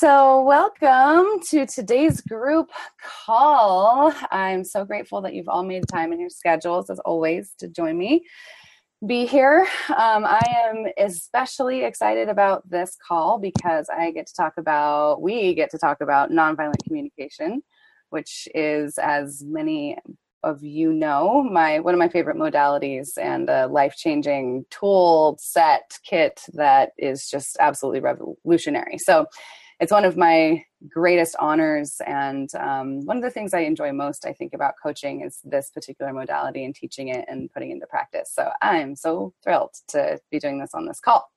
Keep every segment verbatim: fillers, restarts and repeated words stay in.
So welcome to today's group call. I'm so grateful that you've all made time in your schedules, as always, to join me, be here. Um, I am especially excited about this call because I get to talk about, we get to talk about nonviolent communication, which is, as many of you know, my one of my favorite modalities and a life-changing tool set kit that is just absolutely revolutionary. So it's one of my greatest honors, and um, one of the things I enjoy most, I think, about coaching is this particular modality and teaching it and putting it into practice. So I'm so thrilled to be doing this on this call.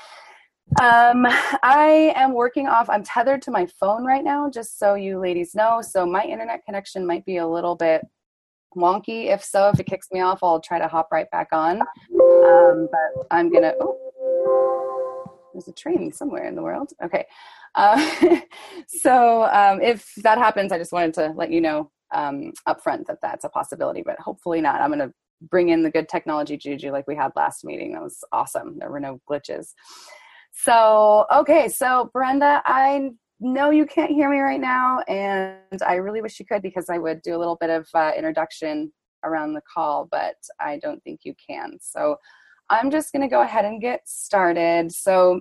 Um, I am working off, I'm tethered to my phone right now, just so you ladies know. So my internet connection might be a little bit wonky. If so, if it kicks me off, I'll try to hop right back on. Um, but I'm going to, oh, there's a train somewhere in the world. Okay. Uh, so um, if that happens, I just wanted to let you know um, up front that that's a possibility, but hopefully not. I'm going to bring in the good technology juju like we had last meeting. That was awesome. There were no glitches. So, okay. So Brenda, I know you can't hear me right now, and I really wish you could, because I would do a little bit of uh, introduction around the call, but I don't think you can. So I'm just going to go ahead and get started. So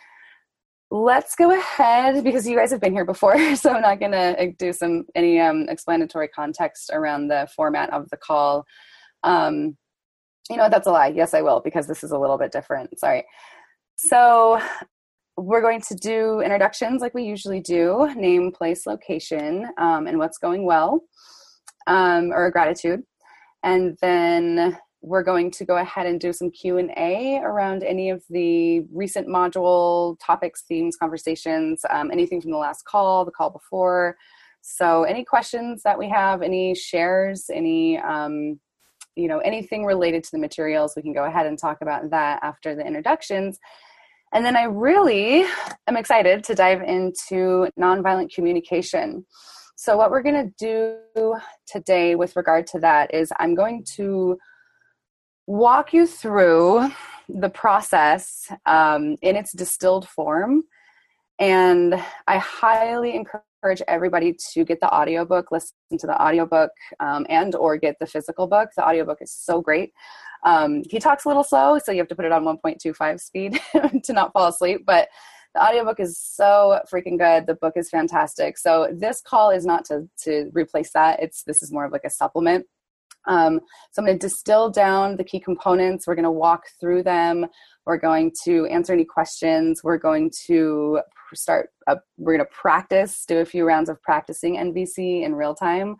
let's go ahead, because you guys have been here before, so I'm not going to do some any um, explanatory context around the format of the call. Um, you know, that's a lie. Yes, I will, because this is a little bit different. Sorry. So we're going to do introductions like we usually do, name, place, location, um, and what's going well, um, or gratitude. And then we're going to go ahead and do some Q and A around any of the recent module topics, themes, conversations, um, anything from the last call, the call before. So any questions that we have, any shares, any, um, you know, anything related to the materials, we can go ahead and talk about that after the introductions. And then I really am excited to dive into nonviolent communication. So what we're going to do today with regard to that is I'm going to walk you through the process um, in its distilled form. And I highly encourage everybody to get the audiobook, listen to the audiobook, um, and or get the physical book. The audiobook is so great. Um, he talks a little slow, so you have to put it on one point two five speed to not fall asleep. But the audiobook is so freaking good. The book is fantastic. So this call is not to, to replace that. It's This is more of like a supplement. Um, so I'm going to distill down the key components. We're going to walk through them. We're going to answer any questions. We're going to start, a, we're going to practice, do a few rounds of practicing N V C in real time.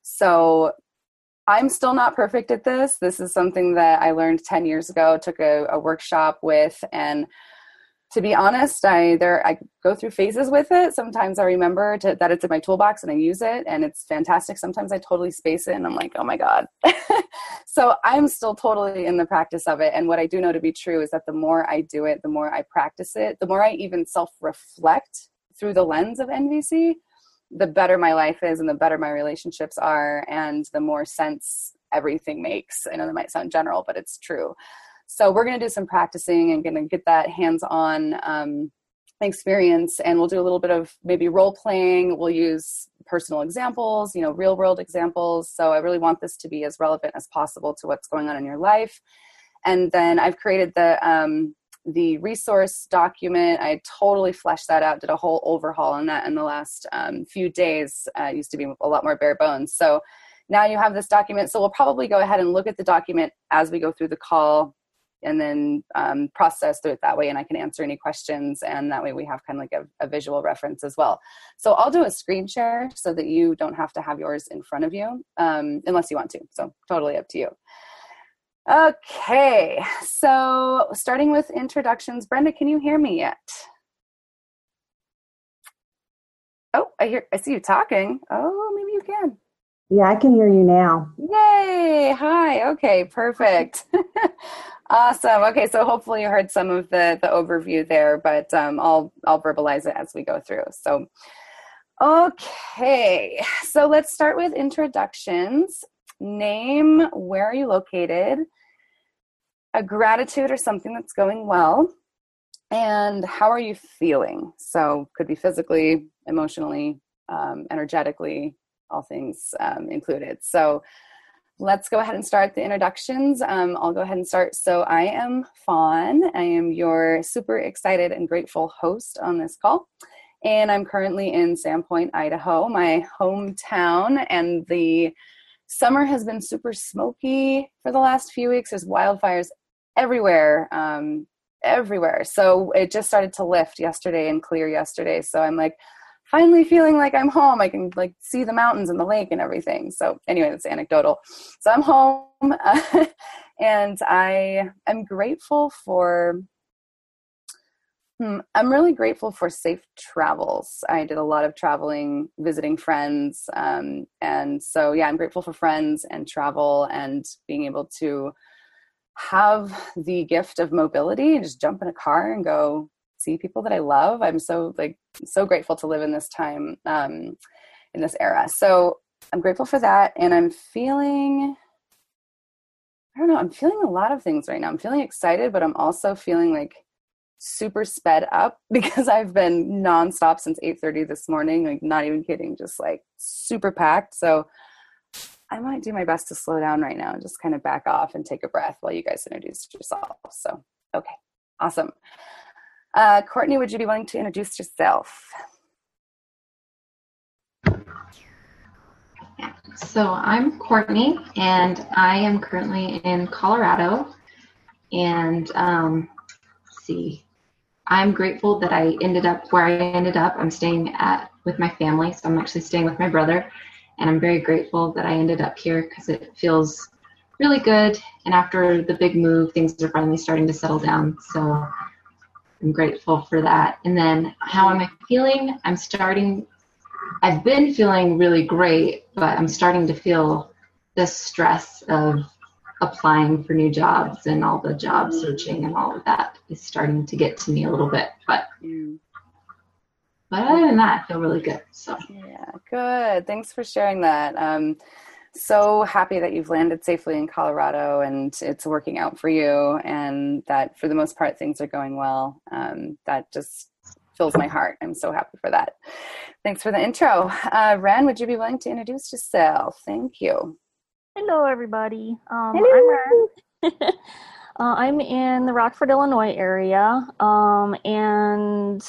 So I'm still not perfect at this. This is something that I learned ten years ago, took a, a workshop with, and to be honest, I there I go through phases with it. Sometimes I remember to, that it's in my toolbox and I use it and it's fantastic. Sometimes I totally space it and I'm like, oh my God. So I'm still totally in the practice of it. And what I do know to be true is that the more I do it, the more I practice it, the more I even self-reflect through the lens of N V C, the better my life is and the better my relationships are and the more sense everything makes. I know that might sound general, but it's true. So we're going to do some practicing and going to get that hands-on um, experience, and we'll do a little bit of maybe role playing. We'll use personal examples, you know, real world examples. So I really want this to be as relevant as possible to what's going on in your life. And then I've created the um, the resource document. I totally fleshed that out, did a whole overhaul on that in the last um, few days. Uh, it used to be a lot more bare bones. So now you have this document. So we'll probably go ahead and look at the document as we go through the call, and then um, process through it that way. And I can answer any questions. And that way we have kind of like a, a visual reference as well. So I'll do a screen share so that you don't have to have yours in front of you, um, unless you want to. So totally up to you. Okay. So starting with introductions, Brenda, can you hear me yet? Oh, I hear, I see you talking. Oh, maybe you can. Yeah, I can hear you now. Yay. Hi. Okay, perfect. Awesome. Okay, so hopefully you heard some of the, the overview there, but um, I'll I'll verbalize it as we go through. So, okay, so let's start with introductions. Name, where are you located? A gratitude or something that's going well. And how are you feeling? So could be physically, emotionally, um, energetically, all things um, included. So let's go ahead and start the introductions. Um, I'll go ahead and start. So I am Fawn. I am your super excited and grateful host on this call. And I'm currently in Sandpoint, Idaho, my hometown. And the summer has been super smoky for the last few weeks. There's wildfires everywhere, um, everywhere. So it just started to lift yesterday and clear yesterday. So I'm like, finally feeling like I'm home. I can like see the mountains and the lake and everything. So anyway, that's anecdotal. So I'm home uh, and I am grateful for, hmm, I'm really grateful for safe travels. I did a lot of traveling, visiting friends. Um, and so, yeah, I'm grateful for friends and travel and being able to have the gift of mobility and just jump in a car and go see people that I love. I'm so like so grateful to live in this time, um, in this era. So I'm grateful for that. And I'm feeling, I don't know, I'm feeling a lot of things right now. I'm feeling excited, but I'm also feeling like super sped up because I've been nonstop since eight thirty this morning, like not even kidding, just like super packed. So I might do my best to slow down right now and just kind of back off and take a breath while you guys introduce yourself. So, okay, awesome. Uh, Courtney, would you be willing to introduce yourself? Yeah. So I'm Courtney, and I am currently in Colorado. And um, let's see, I'm grateful that I ended up where I ended up. I'm staying at with my family, so I'm actually staying with my brother. And I'm very grateful that I ended up here because it feels really good. And after the big move, things are finally starting to settle down. So I'm grateful for that. And then how am I feeling? I'm starting, I've been feeling really great, but I'm starting to feel the stress of applying for new jobs and all the job searching and all of that is starting to get to me a little bit. But But other than that, I feel really good. So yeah, good. Thanks for sharing that. Um, so happy that you've landed safely in Colorado and it's working out for you, and that for the most part things are going well. Um, that just fills my heart. I'm so happy for that. Thanks for the intro. Uh, Ren, would you be willing to introduce yourself? Thank you. Hello, everybody. Um, Hello. I'm Ren. uh, I'm in the Rockford, Illinois area, um, and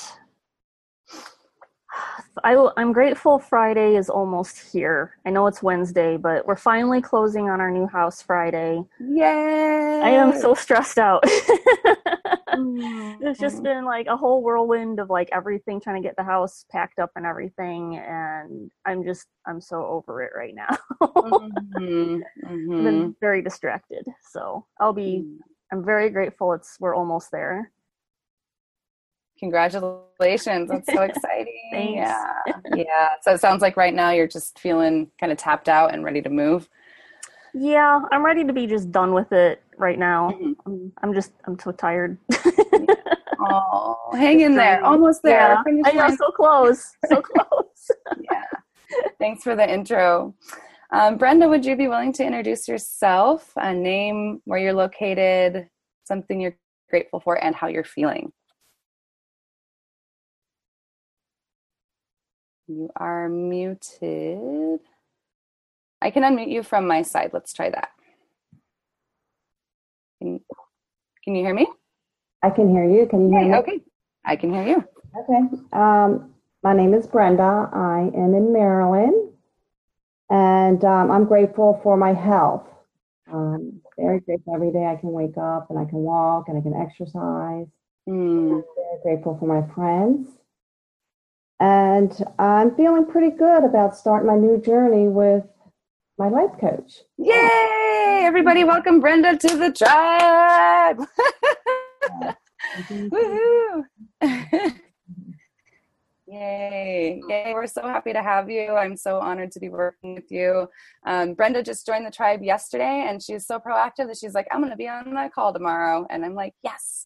I, I'm grateful Friday is almost here. I know it's Wednesday, but we're finally closing on our new house Friday. Yay! I am so stressed out. Mm-hmm. It's just been like a whole whirlwind of like everything, trying to get the house packed up and everything, and I'm just, I'm so over it right now. mm-hmm. Mm-hmm. I've been very distracted, so I'll be, I'm very grateful it's, we're almost there. Congratulations. That's so exciting. Thanks. Yeah. Yeah. So it sounds like right now you're just feeling kind of tapped out and ready to move. Yeah, I'm ready to be just done with it right now. Mm-hmm. I'm, I'm just, I'm so tired. Oh, hang in there. Almost there. Yeah. I know, so close. So close. Yeah. Thanks for the intro. Um, Brenda, would you be willing to introduce yourself, a name, where you're located, something you're grateful for, and how you're feeling? You are muted. I can unmute you from my side. Let's try that. Can, can you hear me? I can hear you. Can you hear Hey, me? okay. I can hear you. Okay. Um, my name is Brenda. I am in Maryland, and um, I'm grateful for my health. Um, very grateful every day I can wake up and I can walk and I can exercise. Mm. Very grateful for my friends. And I'm feeling pretty good about starting my new journey with my life coach. Yay! Everybody welcome Brenda to the tribe! Woohoo! Yay. Yay. We're so happy to have you. I'm so honored to be working with you. Um, Brenda just joined the tribe yesterday, and she's so proactive that she's like, I'm going to be on that call tomorrow. And I'm like, yes.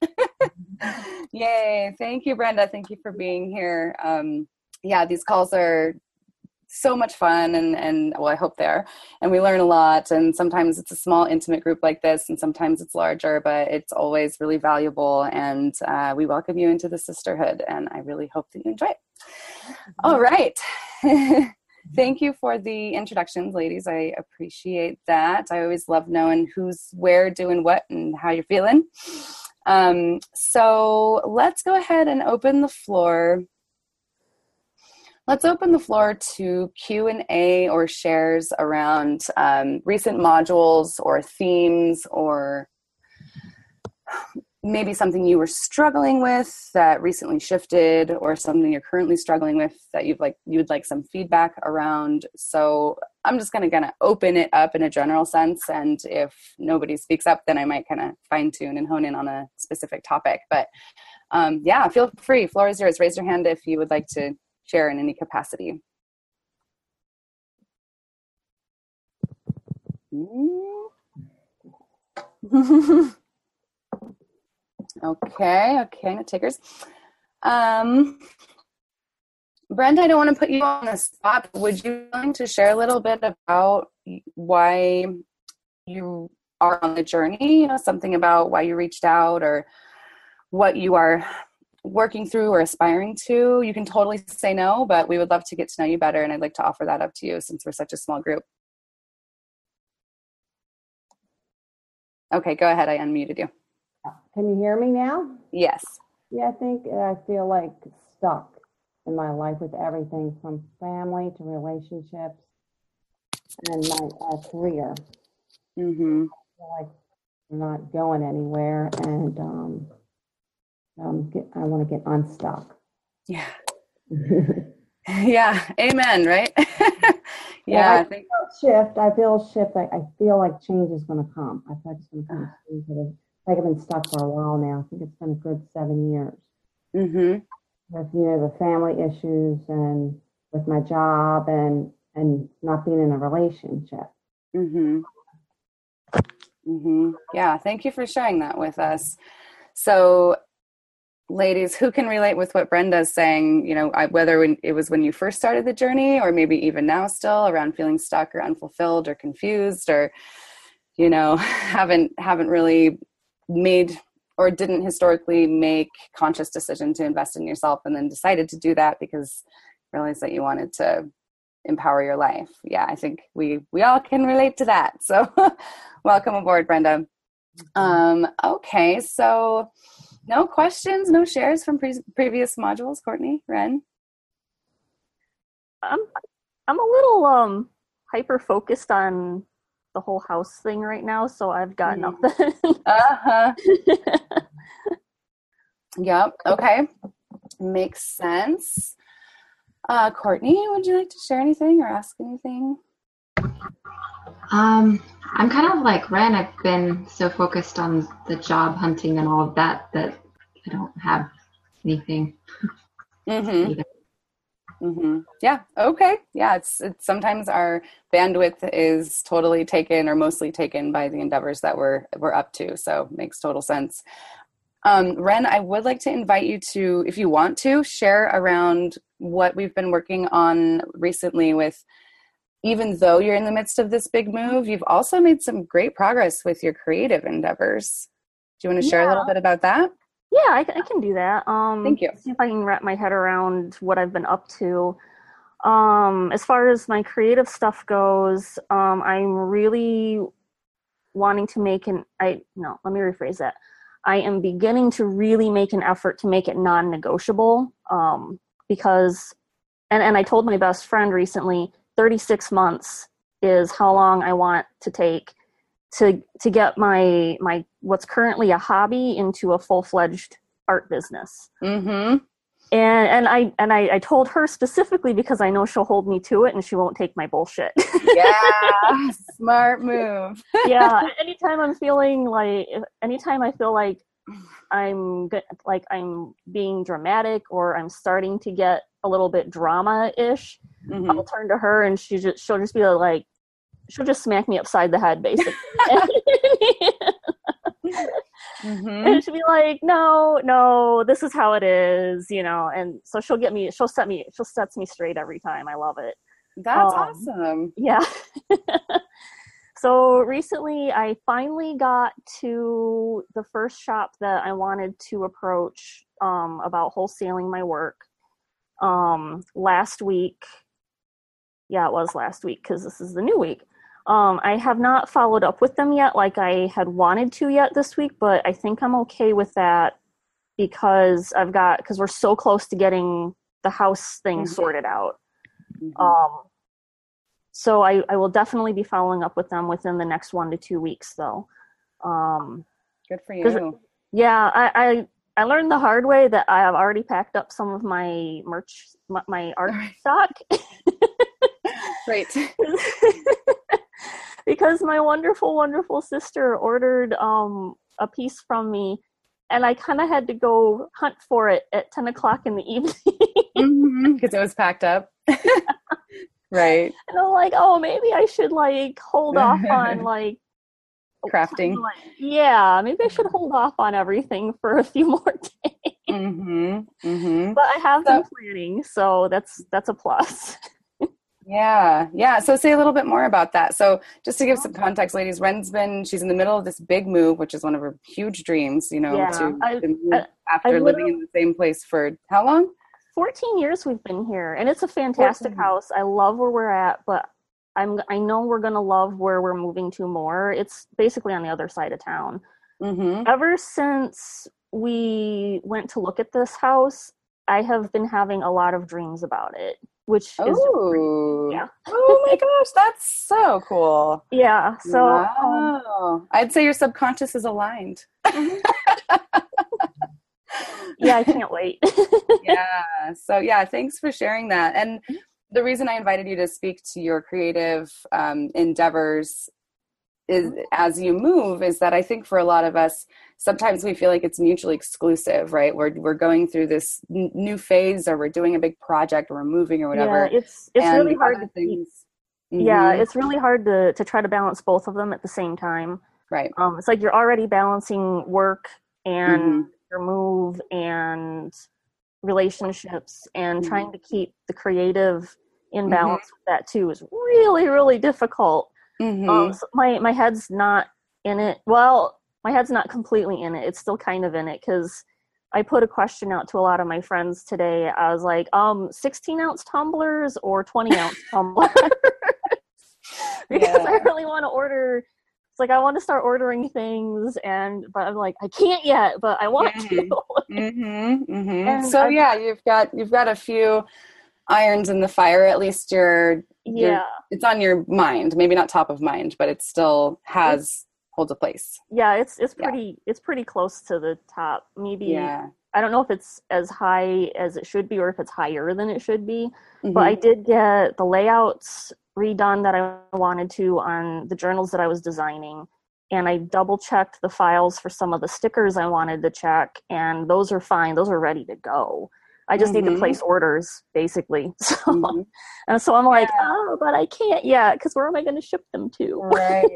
Yay. Thank you, Brenda. Thank you for being here. Um, yeah, these calls are so much fun, and, and well, I hope they are. And we learn a lot. And sometimes it's a small, intimate group like this, and sometimes it's larger, but it's always really valuable. And uh, we welcome you into the sisterhood, and I really hope that you enjoy it. All right. Thank you for the introductions, ladies. I appreciate that. I always love knowing who's where, doing what, and how you're feeling. Um, so let's go ahead and open the floor. Let's open the floor to Q and A or shares around um, recent modules or themes, or maybe something you were struggling with that recently shifted, or something you're currently struggling with that you've like you would like some feedback around. So I'm just going to kind of open it up in a general sense, and if nobody speaks up, then I might kind of fine tune and hone in on a specific topic. But um, yeah, feel free. Floor is yours. Raise your hand if you would like to share in any capacity. Okay, okay, no takers. Um, Brenda, I don't want to put you on the spot, but would you be willing to share a little bit about why you are on the journey? You know, something about why you reached out, or what you are working through or aspiring to? You can totally say no, but we would love to get to know you better, and I'd like to offer that up to you since we're such a small group. Okay, go ahead. I unmuted you. Can you hear me now? Yes. Yeah, I think I feel like stuck in my life with everything from family to relationships and my uh, career. Mm-hmm. I feel like I'm not going anywhere, and um, um, get, I want to get unstuck. Yeah. Yeah. Amen. Right. Yeah. yeah I, I think shift. I feel shift. I, I feel like change is going to come. I feel like it's going to come soon. Like I've been stuck for a while now. I think it's been a good seven years. Mm-hmm. With, you know, the family issues and with my job and and not being in a relationship. Mm-hmm. Mm-hmm. Yeah. Thank you for sharing that with us. So, ladies, who can relate with what Brenda's saying? You know, I, whether when, it was when you first started the journey, or maybe even now still around feeling stuck or unfulfilled or confused, or you know, haven't haven't really made or didn't historically make conscious decision to invest in yourself, and then decided to do that because you realized that you wanted to empower your life. Yeah, I think we we all can relate to that. So welcome aboard, Brenda. Um, okay, so no questions, no shares from pre- previous modules. Courtney, Ren? I'm, I'm a little um, hyper-focused on the whole house thing right now, so I've got Mm. nothing. Uh-huh. Yep. Okay. Makes sense. Uh, Courtney, would you like to share anything or ask anything? Um, I'm kind of like Ren. I've been so focused on the job hunting and all of that that I don't have anything. Mm-hmm. Either. Mm-hmm. Yeah. Okay. Yeah. It's, it's sometimes our bandwidth is totally taken or mostly taken by the endeavors that we're, we're up to. So it makes total sense. Um, Ren, I would like to invite you to, if you want to, share around what we've been working on recently with, even though you're in the midst of this big move, you've also made some great progress with your creative endeavors. Do you want to share Yeah. a little bit about that? Yeah, I, I can do that. Um, Thank you. See if I can wrap my head around what I've been up to. Um, as far as my creative stuff goes, um, I'm really wanting to make an, I, no, let me rephrase that. I am beginning to really make an effort to make it non-negotiable, um, because, and, and I told my best friend recently, thirty-six months is how long I want to take to to get my my what's currently a hobby into a full-fledged art business. Mm-hmm. And and I and I, I told her specifically because I know she'll hold me to it and she won't take my bullshit. Yeah, smart move. Yeah, anytime I'm feeling like, anytime I feel like I'm good, like I'm being dramatic or I'm starting to get a little bit drama-ish, Mm-hmm. I'll turn to her and she just she'll just be like, she'll just smack me upside the head basically. Mm-hmm. And she'll be like, no, no, this is how it is, you know. And so she'll get me, she'll set me, she'll sets me straight every time. I love it. That's Um, awesome. Yeah. So recently I finally got to the first shop that I wanted to approach um, about wholesaling my work um, last week. Yeah, it was last week because this is the new week. Um, I have not followed up with them yet like I had wanted to yet this week, but I think I'm okay with that because I've got, because we're so close to getting the house thing Mhm. sorted out. Mhm. Um, so I, I will definitely be following up with them within the next one to two weeks though. Um, Good for 'cause- you. yeah, I, I, I learned the hard way that I have already packed up some of my merch, my, my art Alright. stock. Right. Because my wonderful, wonderful sister ordered um, a piece from me, and I kind of had to go hunt for it at ten o'clock in the evening. Mm-hmm. Because it was packed up. Right. And I'm like, oh, maybe I should like hold off on like Crafting. like, yeah, maybe I should hold off on everything for a few more days. Mm-hmm. Mm-hmm. But I have So- been planning, so that's that's a plus. Yeah. Yeah. So say a little bit more about that. So just to give some context, ladies, Ren's been, she's in the middle of this big move, which is one of her huge dreams, you know, Yeah, to, I- to move I- after I've living in the same place for how long? fourteen years we've been here, and it's a fantastic fourteen. house. I love where we're at, but I'm I know we're gonna love where we're moving to more. It's basically on the other side of town. Mm-hmm. Ever since we went to look at this house, I have been having a lot of dreams about it, which is Oh, yeah. Oh my gosh, that's so cool. yeah. So um, Wow. I'd say your subconscious is aligned. yeah, I can't wait. Yeah. So yeah, thanks for sharing that. And the reason I invited you to speak to your creative um, endeavors is as you move is that I think for a lot of us, sometimes we feel like it's mutually exclusive, right? We're, we're going through this n- new phase, or we're doing a big project, or we're moving or whatever. Yeah, it's it's and really hard other to keep. things. Yeah, Mhm. it's really hard to to try to balance both of them at the same time. Right. Um, it's like you're already balancing work and Mhm. your move and relationships, and Mhm. trying to keep the creative in Mhm. balance with that too is really, really difficult. Mhm. Um, so my my head's not in it. Well, my head's not completely in it. It's still kind of in it because I put a question out to a lot of my friends today. I was like, um, sixteen ounce tumblers or twenty ounce tumblers? Because I Yeah. really want to order. It's like I want to start ordering things, and but I'm like I can't yet, but I want Mhm. to. Mm-hmm, mm-hmm. And So I've- yeah, you've got you've got a few irons in the fire. At least you're, you're Yeah, it's on your mind. Maybe not top of mind, but it still has holds a place. yeah, it's it's Yeah. pretty it's pretty close to the top. Maybe Yeah. I don't know if it's as high as it should be or if it's higher than it should be. Mhm. But I did get the layouts redone that I wanted to on the journals that I was designing. And I double checked the files for some of the stickers I wanted to check, and those are fine. Those are ready to go. I just need Mhm. to place orders, basically. So, Mhm. and so I'm like, Yeah. oh, but I can't yet because where am I going to ship them to? Right.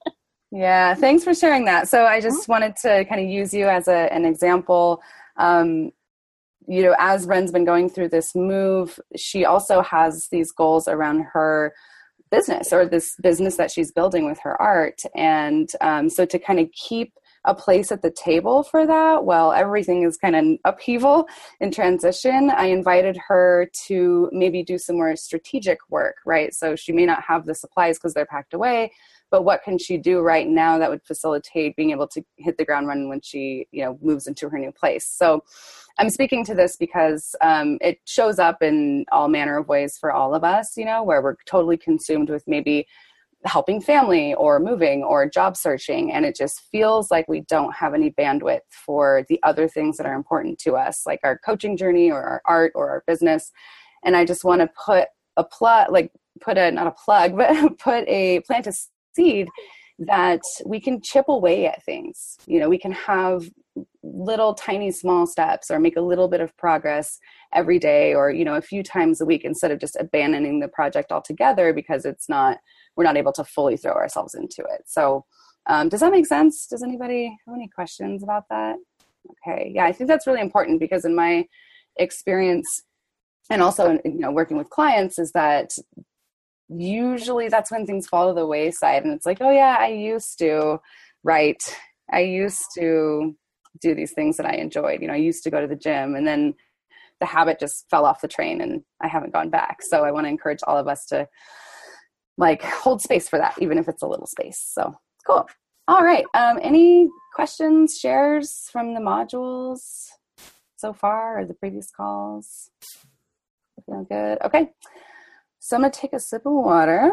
Yeah. Thanks for sharing that. So I just wanted to kind of use you as a, an example. Um, you know, as Ren's been going through this move, she also has these goals around her business, or this business that she's building with her art. And um, so to kind of keep a place at the table for that while everything is kind of upheaval and transition, I invited her to maybe do some more strategic work, right? So she may not have the supplies because they're packed away, but what can she do right now that would facilitate being able to hit the ground running when she, you know, moves into her new place? So I'm speaking to this because um, it shows up in all manner of ways for all of us, you know, where we're totally consumed with maybe helping family or moving or job searching. And it just feels like we don't have any bandwidth for the other things that are important to us, like our coaching journey or our art or our business. And I just want to put a plug, like put a, not a plug, but put a, plant a seed that we can chip away at things. You know, we can have little tiny small steps or make a little bit of progress every day, or, you know, a few times a week, instead of just abandoning the project altogether because it's not, we're not able to fully throw ourselves into it. So um, does that make sense? Does anybody have any questions about that? Okay. Yeah, I think that's really important because in my experience, and also, you know, working with clients, is that usually that's when things fall to the wayside, and it's like, oh yeah, I used to write. I used to do these things that I enjoyed. You know, I used to go to the gym, and then the habit just fell off the train and I haven't gone back. So I want to encourage all of us to like hold space for that, even if it's a little space. So cool. All right. Um, any questions, shares from the modules so far or the previous calls? Feel good? Okay. So I'm going to take a sip of water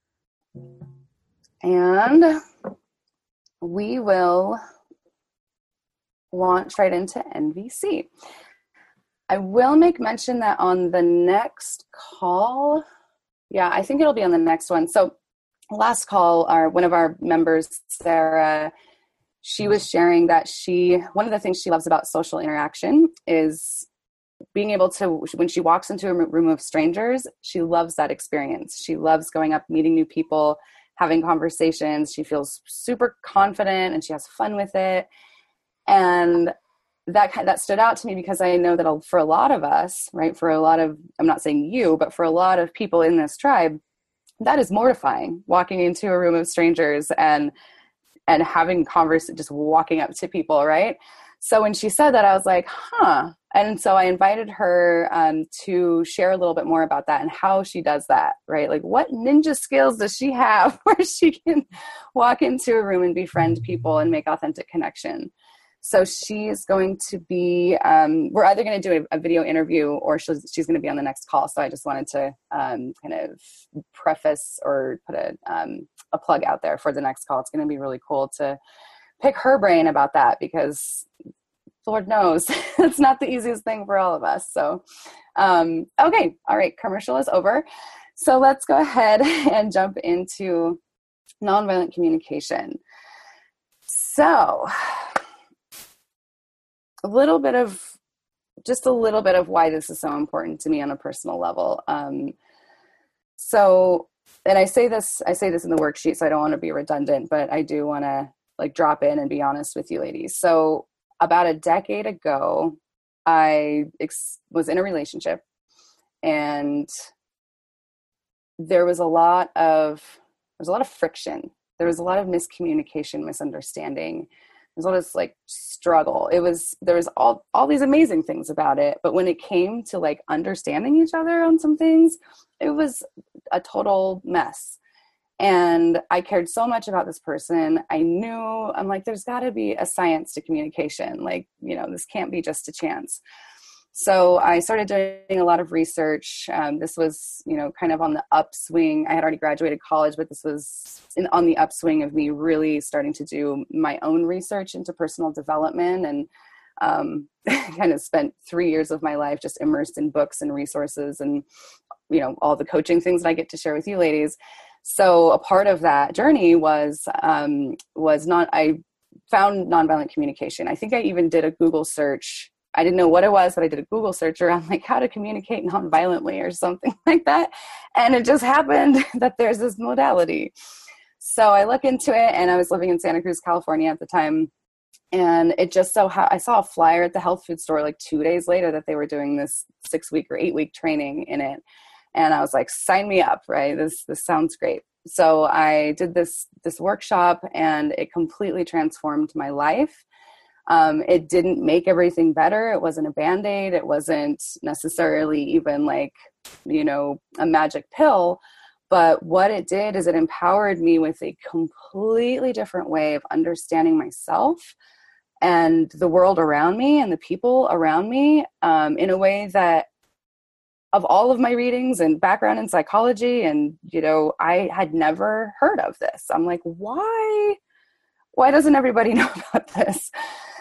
and we will launch right into N V C. I will make mention that on the next call, yeah, I think it'll be on the next one. So last call, our one of our members, Sarah, she was sharing that she, one of the things she loves about social interaction is being able to, when she walks into a room of strangers, she loves that experience. She loves going up, meeting new people, having conversations. She feels super confident and she has fun with it. And that that stood out to me because I know that for a lot of us, right, for a lot of, I'm not saying you, but for a lot of people in this tribe, that is mortifying, walking into a room of strangers and and having converse, just walking up to people, right? So when she said that, I was like, huh. And so I invited her um, to share a little bit more about that and how she does that, right? Like what ninja skills does she have where she can walk into a room and befriend people and make authentic connection? So she's going to be, um, we're either going to do a, a video interview or she's, she's going to be on the next call. So I just wanted to um, kind of preface or put a, um, a plug out there for the next call. It's going to be really cool to pick her brain about that because Lord knows it's not the easiest thing for all of us. So, um, okay. All right. Commercial is over. So let's go ahead and jump into nonviolent communication. So a little bit of, just a little bit of why this is so important to me on a personal level. Um, so, and I say this, I say this in the worksheet, so I don't want to be redundant, but I do want to like drop in and be honest with you ladies. So about a decade ago, I ex- was in a relationship and there was a lot of, there was a lot of friction. There was a lot of miscommunication, misunderstanding. There's all this like struggle. It was, there was all, all these amazing things about it. But when it came to like understanding each other on some things, it was a total mess. And I cared so much about this person. I knew, I'm like, there's gotta be a science to communication. Like, you know, this can't be just a chance. So I started doing a lot of research. Um, this was, you know, kind of on the upswing. I had already graduated college, but this was in, on the upswing of me really starting to do my own research into personal development and um, kind of spent three years of my life just immersed in books and resources and, you know, all the coaching things that I get to share with you ladies. So a part of that journey was, um, was not, I found nonviolent communication. I think I even did a Google search. I didn't know what it was, but I did a Google search around like how to communicate nonviolently or something like that. And it just happened that there's this modality. So I look into it and I was living in Santa Cruz, California at the time. And it just so ha- I saw a flyer at the health food store like two days later that they were doing this six week or eight week training in it. And I was like, sign me up, right? This, this sounds great. So I did this, this workshop and it completely transformed my life. Um, it didn't make everything better. It wasn't a Band-Aid. It wasn't necessarily even like, you know, a magic pill. But what it did is it empowered me with a completely different way of understanding myself and the world around me and the people around me um, in a way that of all of my readings and background in psychology and, you know, I had never heard of this. I'm like, why, why doesn't everybody know about this?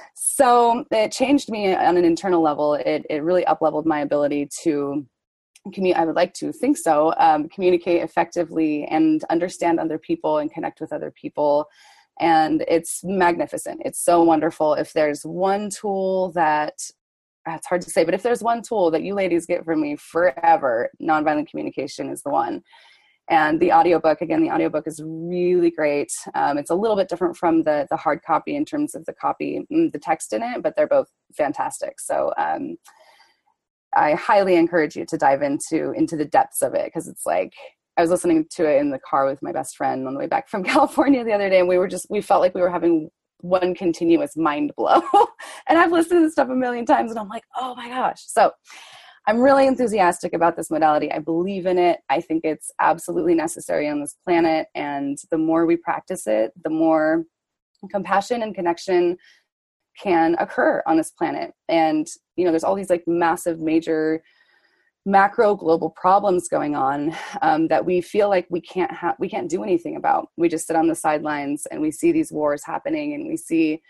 So it changed me on an internal level. It it really up-leveled my ability to communicate. I would like to think so, um, communicate effectively and understand other people and connect with other people. And it's magnificent. It's so wonderful. If there's one tool that, it's hard to say, but if there's one tool that you ladies get from me forever, nonviolent communication is the one. And the audiobook, again, the audiobook is really great. Um, it's a little bit different from the the hard copy in terms of the copy, the text in it, but they're both fantastic. So um, I highly encourage you to dive into into the depths of it because it's like I was listening to it in the car with my best friend on the way back from California the other day, and we were just, we felt like we were having one continuous mind blow. And I've listened to this stuff a million times, and I'm like, oh my gosh. So I'm really enthusiastic about this modality. I believe in it. I think it's absolutely necessary on this planet. And the more we practice it, the more compassion and connection can occur on this planet. And, you know, there's all these like massive, major macro global problems going on um, that we feel like we can't have, we can't do anything about. We just sit on the sidelines and we see these wars happening, and we see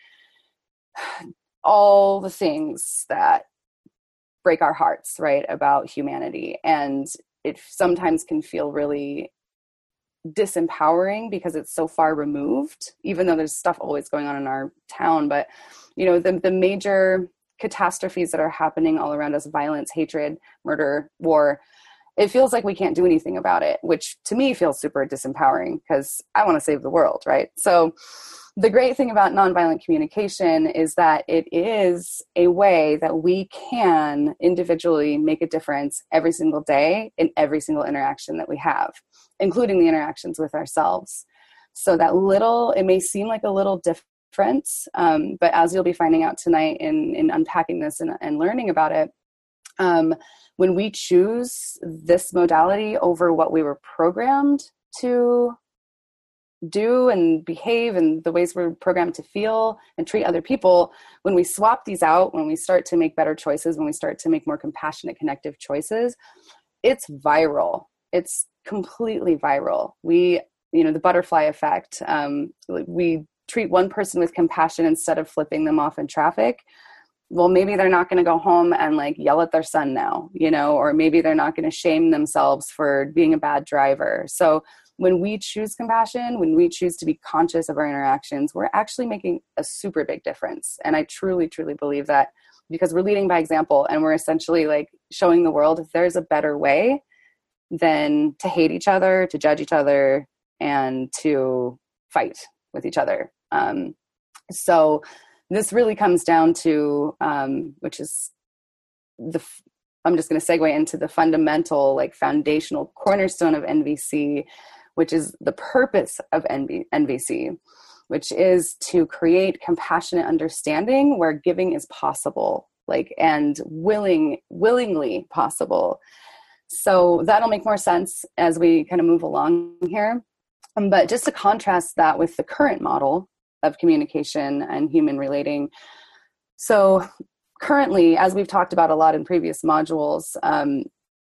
all the things that break our hearts, right, about humanity. And it sometimes can feel really disempowering because it's so far removed, even though there's stuff always going on in our town. But, you know, the, the major catastrophes that are happening all around us, violence, hatred, murder, war, it feels like we can't do anything about it, which to me feels super disempowering because I want to save the world, right? So the great thing about nonviolent communication is that it is a way that we can individually make a difference every single day in every single interaction that we have, including the interactions with ourselves. So that little, it may seem like a little different, um, but as you'll be finding out tonight in, in unpacking this and, and learning about it, um, when we choose this modality over what we were programmed to do and behave and the ways we're programmed to feel and treat other people, when we swap these out, when we start to make better choices, when we start to make more compassionate, connective choices, it's viral. It's completely viral. We, you know, the butterfly effect, um, we treat one person with compassion instead of flipping them off in traffic. Well, maybe they're not going to go home and like yell at their son now, you know, or maybe they're not going to shame themselves for being a bad driver. So when we choose compassion, when we choose to be conscious of our interactions, we're actually making a super big difference. And I truly, truly believe that, because we're leading by example, and we're essentially like showing the world if there's a better way than to hate each other, to judge each other, and to fight with each other. Um, so this really comes down to, um, which is the, I'm just going to segue into the fundamental, like foundational cornerstone of N V C, which is the purpose of N V C, which is to create compassionate understanding where giving is possible, like, and willing, willingly possible. So that'll make more sense as we kind of move along here. Um, but just to contrast that with the current model of communication and human relating. So currently, as we've talked about a lot in previous modules, um,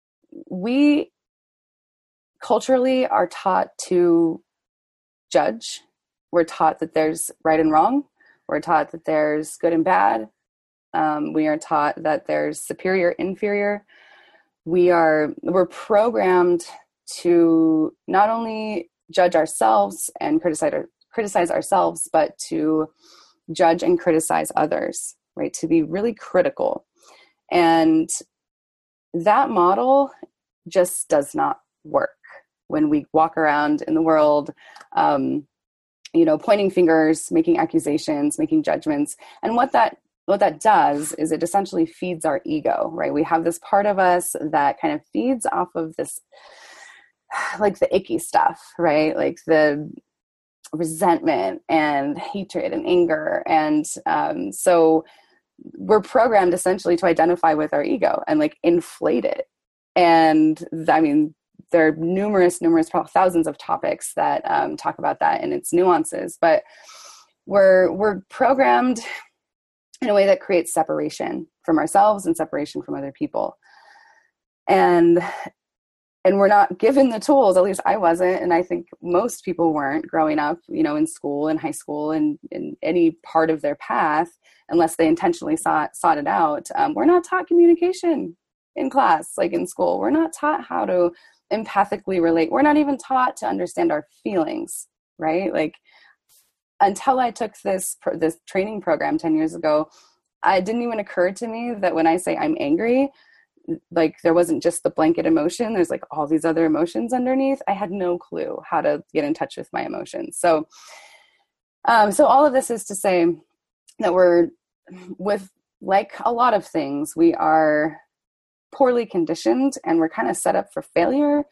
we culturally are taught to judge. We're taught that there's right and wrong. We're taught that there's good and bad. Um, we are taught that there's superior, inferior. We are, we're programmed to not only judge ourselves and criticize, criticize ourselves, but to judge and criticize others, right? To be really critical. And that model just does not work when we walk around in the world, um, you know, pointing fingers, making accusations, making judgments. And what that what that does is it essentially feeds our ego, right? We have this part of us that kind of feeds off of this, like the icky stuff, right? Like the resentment and hatred and anger. And um, so we're programmed essentially to identify with our ego and like inflate it. And I mean, there are numerous, numerous, thousands of topics that um, talk about that and its nuances, but we're, we're programmed in a way that creates separation from ourselves and separation from other people. And, and we're not given the tools, at least I wasn't. And I think most people weren't growing up, you know, in school and high school and in any part of their path, unless they intentionally sought, sought it out. Um, we're not taught communication in class, like in school. We're not taught how to empathically relate. We're not even taught to understand our feelings, right? Like until I took this, this training program ten years ago, it didn't even occur to me that when I say I'm angry, like there wasn't just the blanket emotion. There's like all these other emotions underneath. I had no clue how to get in touch with my emotions. So, um, so all of this is to say that we're with, like a lot of things, we are poorly conditioned and we're kind of set up for failure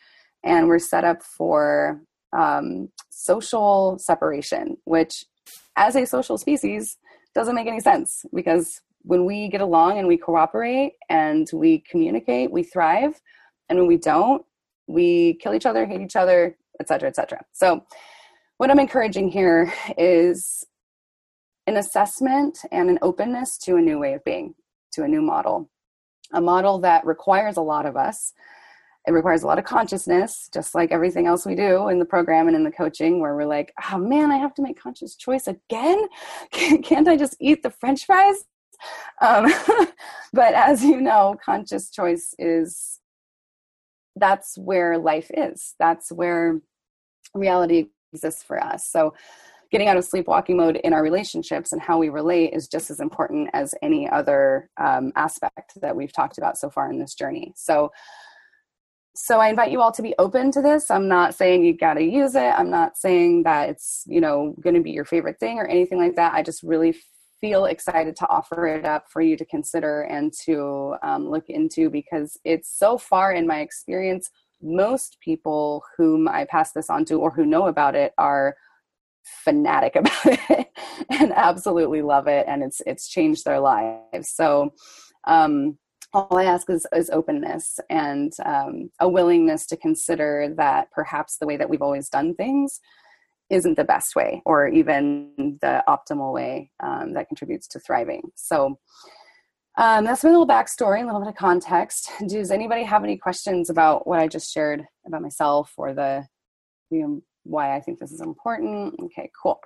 and we're set up for um, social separation, which as a social species doesn't make any sense, because when we get along and we cooperate and we communicate, we thrive. And when we don't, we kill each other, hate each other, et cetera, et cetera. So what I'm encouraging here is an assessment and an openness to a new way of being, to a new model, a model that requires a lot of us. It requires a lot of consciousness, just like everything else we do in the program and in the coaching, where we're like, oh man, I have to make conscious choice again. Can't I just eat the French fries? Um, but as you know, conscious choice is, that's where life is. That's where reality exists for us. So getting out of sleepwalking mode in our relationships and how we relate is just as important as any other um, aspect that we've talked about so far in this journey. So So I invite you all to be open to this. I'm not saying you got to use it. I'm not saying that it's, you know, going to be your favorite thing or anything like that. I just really feel excited to offer it up for you to consider and to um, look into, because it's so far in my experience, most people whom I pass this on to or who know about it are fanatic about it and absolutely love it. And it's, it's changed their lives. So, um, all I ask is, is openness and um, a willingness to consider that perhaps the way that we've always done things isn't the best way or even the optimal way um, that contributes to thriving. So um, that's my little backstory, a little bit of context. Does anybody have any questions about what I just shared about myself or the, you know, why I think this is important? Okay, cool.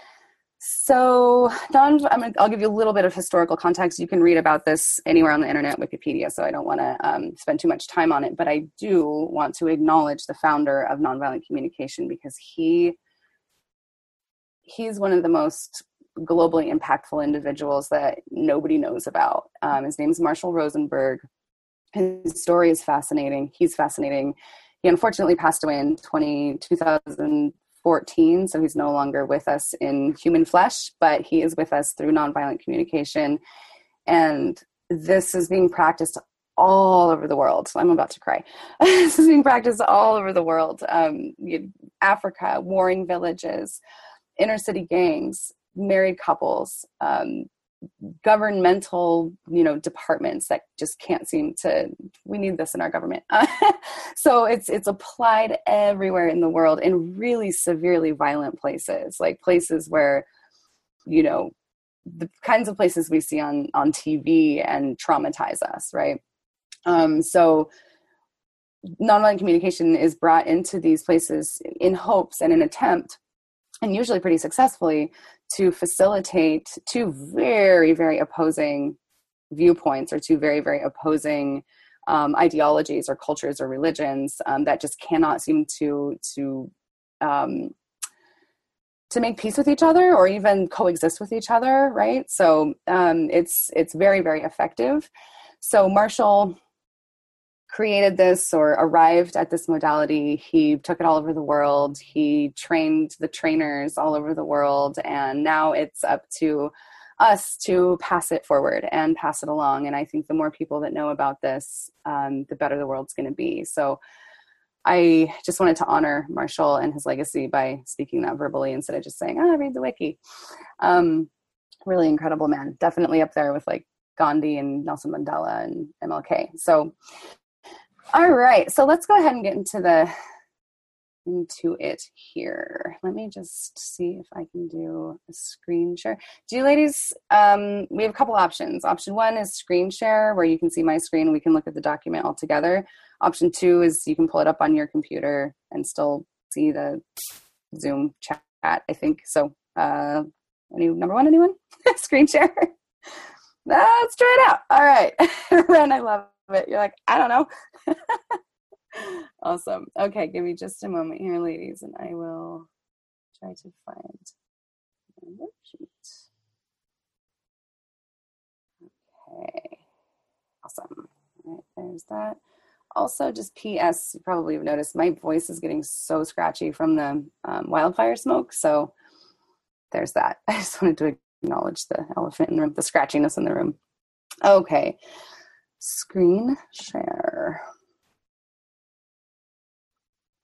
So non, I'm gonna, I'll give you a little bit of historical context. You can read about this anywhere on the internet, Wikipedia, so I don't want to um, spend too much time on it. But I do want to acknowledge the founder of Nonviolent Communication, because he he's one of the most globally impactful individuals that nobody knows about. Um, his name is Marshall Rosenberg. His story is fascinating. He's fascinating. He unfortunately passed away in two thousand fourteen, so he's no longer with us in human flesh, but he is with us through nonviolent communication. And this is being practiced all over the world. I'm about to cry. This is being practiced all over the world. Um, Africa, warring villages, inner city gangs, married couples, um, governmental, you know, departments that just can't seem to, we need this in our government. So it's, it's applied everywhere in the world in really severely violent places, like places where, you know, the kinds of places we see on, on T V and traumatize us. Right. Um, so nonviolent communication is brought into these places in hopes and an attempt, and usually pretty successfully, to facilitate two very, very opposing viewpoints or two very, very opposing um, ideologies or cultures or religions um, that just cannot seem to to um, to make peace with each other or even coexist with each other, right? So um, it's it's very, very effective. So Marshall created this or arrived at this modality. He took it all over the world. He trained the trainers all over the world. And now it's up to us to pass it forward and pass it along. And I think the more people that know about this, um, the better the world's going to be. So I just wanted to honor Marshall and his legacy by speaking that verbally instead of just saying, oh, read the wiki. Um, really incredible man. Definitely up there with like Gandhi and Nelson Mandela and M L K. So all right, so let's go ahead and get into the into it here. Let me just see if I can do a screen share. Do you ladies, um, we have a couple options. Option one is screen share, where you can see my screen. We can look at the document all together. Option two is you can pull it up on your computer and still see the Zoom chat, I think. So uh, any, number one, anyone? Screen share? Let's try it out. All right. Ren, I love it. You're like, I don't know. Awesome. Okay, give me just a moment here, ladies, and I will try to find my worksheet. Okay, awesome. All right, there's that. Also, just P S, you probably have noticed my voice is getting so scratchy from the um, wildfire smoke, so there's that. I just wanted to acknowledge the elephant in the room, the scratchiness in the room. Okay, screen share.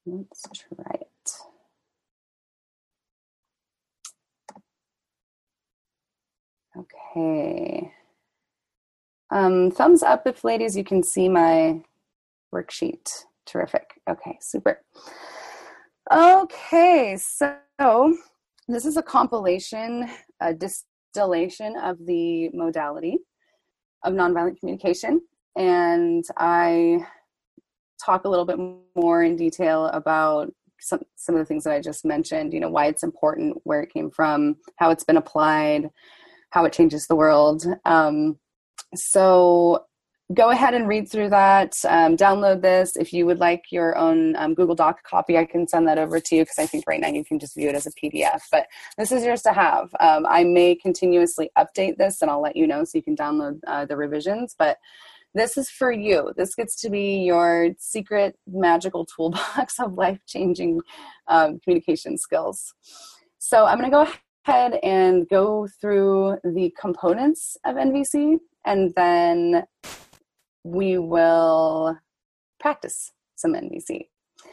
Let's try it. Okay. Um, thumbs up if, ladies, you can see my worksheet. Terrific. Okay, super. Okay, so this is a compilation, a distillation of the modality of nonviolent communication. And I talk a little bit more in detail about some, some of the things that I just mentioned, you know, why it's important, where it came from, how it's been applied, how it changes the world. Um, so go ahead and read through that. Um, download this. If you would like your own um, Google Doc copy, I can send that over to you because I think right now you can just view it as a P D F. But this is yours to have. Um, I may continuously update this, and I'll let you know so you can download uh, the revisions. But this is for you. This gets to be your secret magical toolbox of life-changing um, communication skills. So I'm going to go ahead and go through the components of N V C, and then we will practice some N V C.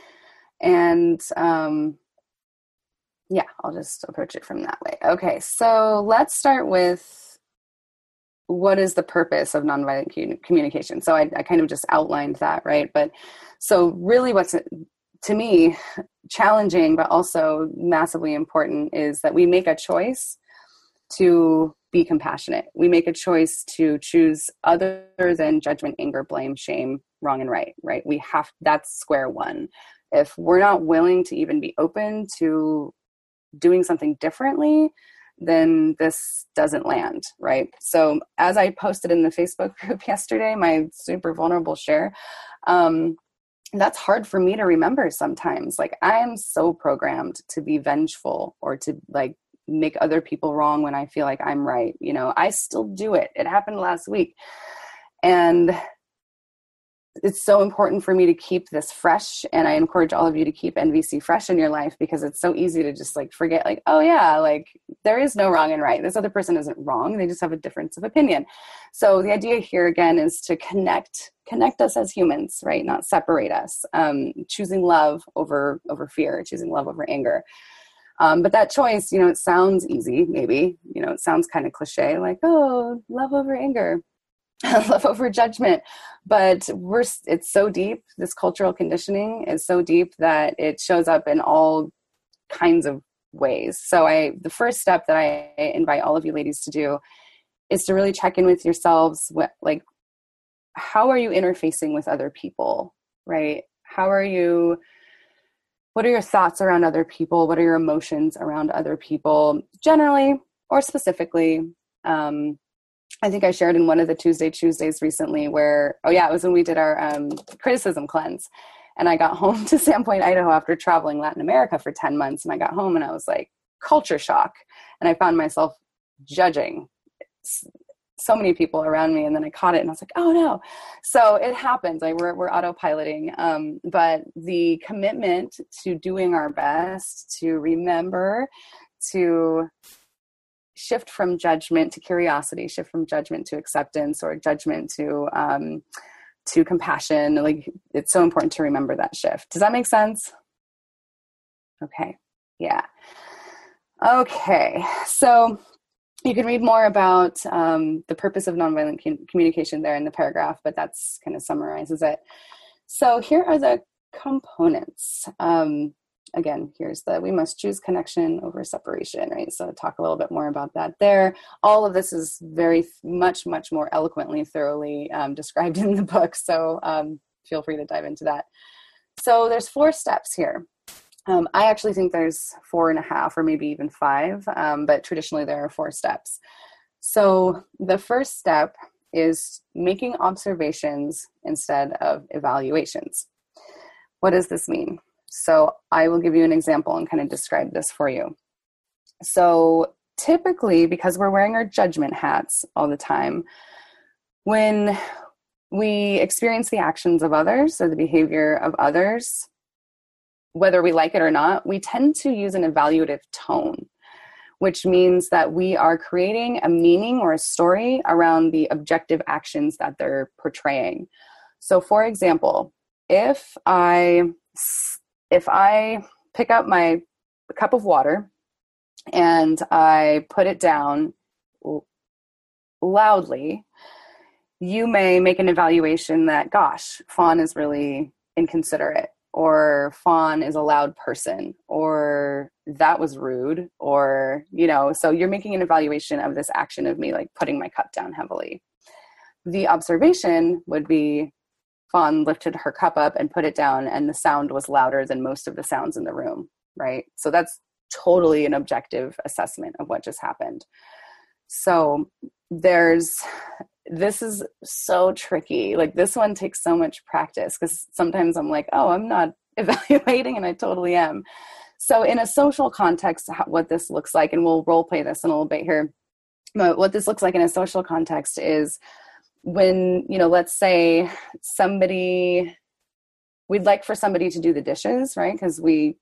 And um, yeah, I'll just approach it from that way. Okay, so let's start with what is the purpose of nonviolent communication. So I, I kind of just outlined that, right? But so really what's, to me, challenging, but also massively important is that we make a choice to be compassionate. We make a choice to choose other than judgment, anger, blame, shame, wrong and right, right? We have, that's square one. If we're not willing to even be open to doing something differently, then this doesn't land, right? So as I posted in the Facebook group yesterday, my super vulnerable share, um, that's hard for me to remember sometimes. Like I am so programmed to be vengeful or to like make other people wrong when I feel like I'm right. You know, I still do it. It happened last week. And it's so important for me to keep this fresh. And I encourage all of you to keep N V C fresh in your life because it's so easy to just like forget like, oh yeah, like there is no wrong and right. This other person isn't wrong. They just have a difference of opinion. So the idea here again is to connect, connect us as humans, right? Not separate us. Um, choosing love over, over fear, choosing love over anger. Um, but that choice, you know, it sounds easy, maybe, you know, it sounds kind of cliche, like, oh, love over anger. Love over judgment, but we're, it's so deep. This cultural conditioning is so deep that it shows up in all kinds of ways. So I, the first step that I invite all of you ladies to do is to really check in with yourselves. What, like, how are you interfacing with other people, right? How are you, what are your thoughts around other people? What are your emotions around other people, generally or specifically? Um, I think I shared in one of the Tuesday Tuesdays recently where, oh yeah, it was when we did our um, criticism cleanse. And I got home to Sandpoint, Idaho after traveling Latin America for ten months. And I got home and I was like, culture shock. And I found myself judging so many people around me. And then I caught it and I was like, oh no. So it happens. Like we're, we're autopiloting. Um, but the commitment to doing our best, to remember, to shift from judgment to curiosity, shift from judgment to acceptance, or judgment to um, to compassion. Like it's so important to remember that shift. Does that make sense? Okay. Yeah. Okay. So you can read more about um, the purpose of nonviolent com- communication there in the paragraph, but that's kind of summarizes it. So here are the components. Um, Again, here's the, we must choose connection over separation, right? So talk a little bit more about that there. All of this is very much, much more eloquently, thoroughly um, described in the book. So um, feel free to dive into that. So there's four steps here. Um, I actually think there's four and a half or maybe even five, um, but traditionally there are four steps. So the first step is making observations instead of evaluations. What does this mean? So I will give you an example and kind of describe this for you. So typically, because we're wearing our judgment hats all the time, when we experience the actions of others or the behavior of others, whether we like it or not, we tend to use an evaluative tone, which means that we are creating a meaning or a story around the objective actions that they're portraying. So for example, if I if I pick up my cup of water and I put it down l- loudly, you may make an evaluation that, gosh, Fawn is really inconsiderate, or Fawn is a loud person, or that was rude, or, you know, so you're making an evaluation of this action of me, like putting my cup down heavily. The observation would be Fawn lifted her cup up and put it down, and the sound was louder than most of the sounds in the room, right? So that's totally an objective assessment of what just happened. So there's, this is so tricky. Like this one takes so much practice, because sometimes I'm like, oh, I'm not evaluating, and I totally am. So in a social context, what this looks like, and we'll role play this in a little bit here, but what this looks like in a social context is when, you know, let's say somebody, we'd like for somebody to do the dishes, right? Because we,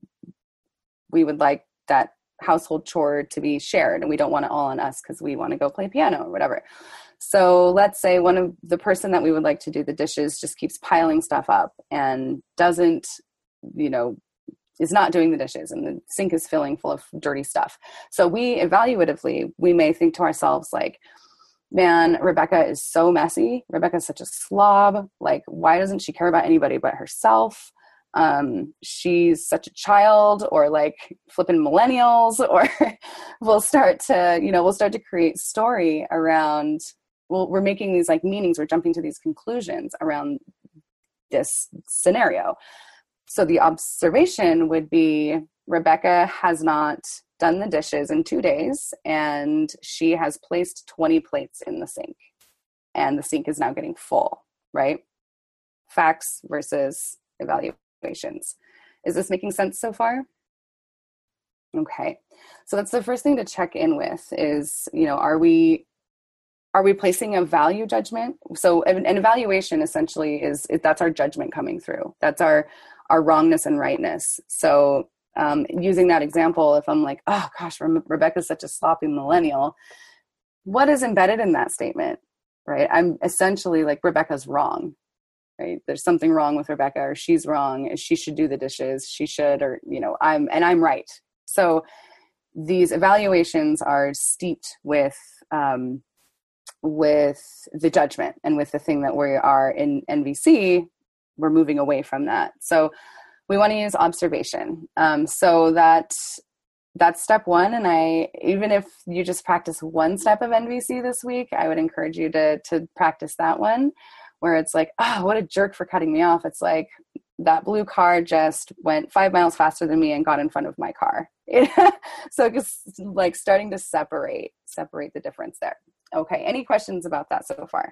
we would like that household chore to be shared, and we don't want it all on us because we want to go play piano or whatever. So let's say one of the person that we would like to do the dishes just keeps piling stuff up and doesn't, you know, is not doing the dishes, and the sink is filling full of dirty stuff. So we evaluatively, we may think to ourselves like, man, Rebecca is so messy. Rebecca is such a slob. Like, why doesn't she care about anybody but herself? Um, she's such a child, or like flipping millennials, or we'll start to, you know, we'll start to create story around, well, we're making these like meanings, we're jumping to these conclusions around this scenario. So the observation would be, Rebecca has not done the dishes in two days, and she has placed twenty plates in the sink, and the sink is now getting full, right? Facts versus evaluations. Is this making sense so far? Okay. So that's the first thing to check in with is, you know, are we, are we placing a value judgment? So an, an evaluation essentially is, that's our judgment coming through. That's our, our wrongness and rightness. So um, using that example, if I'm like, oh gosh, Re- Rebecca's such a sloppy millennial, what is embedded in that statement, right? I'm essentially like, Rebecca's wrong, right? There's something wrong with Rebecca, or she's wrong. She should do the dishes. She should, or, you know, I'm, and I'm right. So these evaluations are steeped with, um, with the judgment, and with the thing that we are in N V C, we're moving away from that. So we want to use observation. Um, so that that's step one. And I, even if you just practice one step of N V C this week, I would encourage you to, to practice that one, where it's like, oh, what a jerk for cutting me off. It's like, that blue car just went five miles faster than me and got in front of my car. So just like starting to separate, separate the difference there. Okay. Any questions about that so far?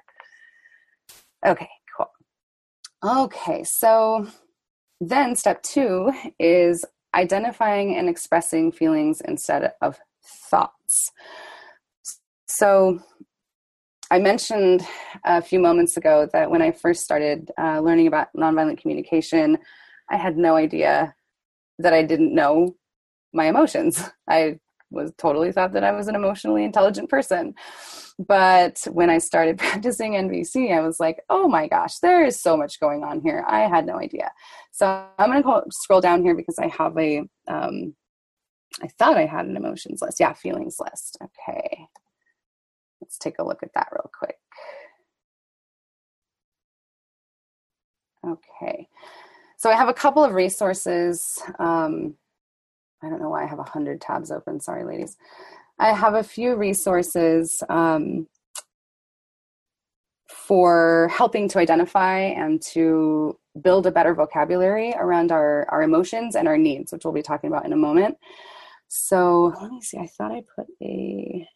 Okay, cool. Okay. So then step two is identifying and expressing feelings instead of thoughts. So I mentioned a few moments ago that when I first started uh, learning about nonviolent communication, I had no idea that I didn't know my emotions. I was totally thought that I was an emotionally intelligent person. But when I started practicing N V C, I was like, oh my gosh, there is so much going on here. I had no idea. So I'm going to scroll down here because I have a, um, I thought I had an emotions list. Yeah, feelings list. Okay. Let's take a look at that real quick. Okay. So I have a couple of resources. Um, I don't know why I have a hundred tabs open. Sorry, ladies. I have a few resources um, for helping to identify and to build a better vocabulary around our, our emotions and our needs, which we'll be talking about in a moment. So let me see. I thought I put a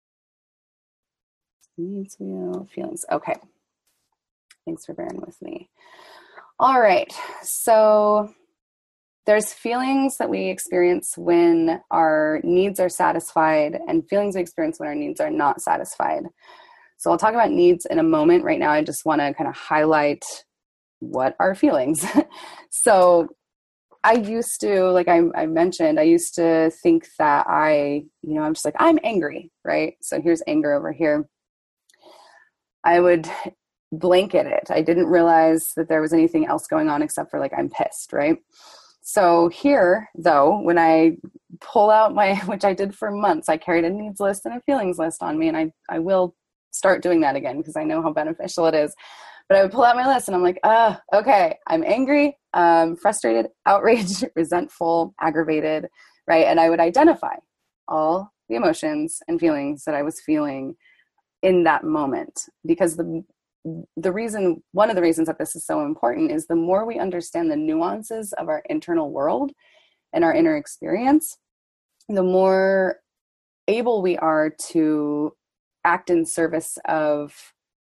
needs wheel, feelings. Okay. Thanks for bearing with me. All right. So there's feelings that we experience when our needs are satisfied, and feelings we experience when our needs are not satisfied. So I'll talk about needs in a moment. Right now, I just want to kind of highlight what are feelings. So I used to, like I, I mentioned, I used to think that I, you know, I'm just like, I'm angry, right? So here's anger over here. I would blanket it. I didn't realize that there was anything else going on except for like, I'm pissed, right? So here, though, when I pull out my, which I did for months, I carried a needs list and a feelings list on me, and I, I will start doing that again because I know how beneficial it is. But I would pull out my list and I'm like, ah, oh, okay, I'm angry, um, frustrated, outraged, resentful, aggravated, right? And I would identify all the emotions and feelings that I was feeling in that moment, because the the reason, one of the reasons that this is so important is the more we understand the nuances of our internal world and our inner experience, the more able we are to act in service of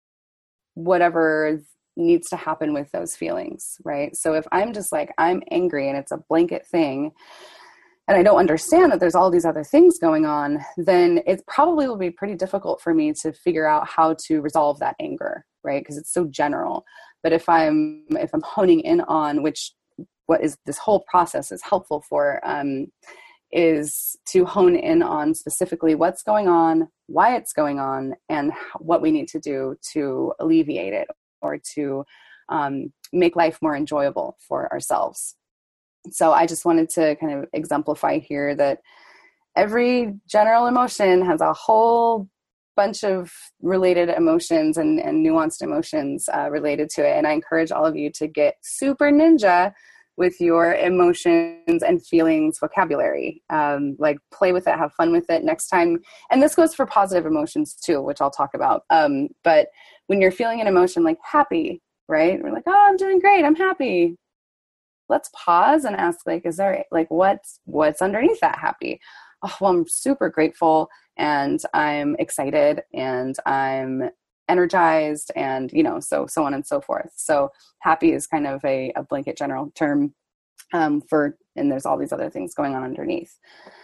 whatever needs to happen with those feelings, right? So if I'm just like, I'm angry and it's a blanket thing, and I don't understand that there's all these other things going on, then it probably will be pretty difficult for me to figure out how to resolve that anger, right? Because it's so general. But if I'm if I'm honing in on, which what is this whole process is helpful for, um, is to hone in on specifically what's going on, why it's going on, and what we need to do to alleviate it or to um, make life more enjoyable for ourselves. So I just wanted to kind of exemplify here that every general emotion has a whole bunch of related emotions and, and nuanced emotions uh, related to it. And I encourage all of you to get super ninja with your emotions and feelings vocabulary. Um, like play with it, have fun with it next time. And this goes for positive emotions too, which I'll talk about. Um, but when you're feeling an emotion like happy, right? We're like, oh, I'm doing great. I'm happy. Let's pause and ask, like, is there like, what's, what's underneath that happy? Oh, well, I'm super grateful and I'm excited and I'm energized and, you know, so, so on and so forth. So happy is kind of a, a blanket general term um, for, and there's all these other things going on underneath.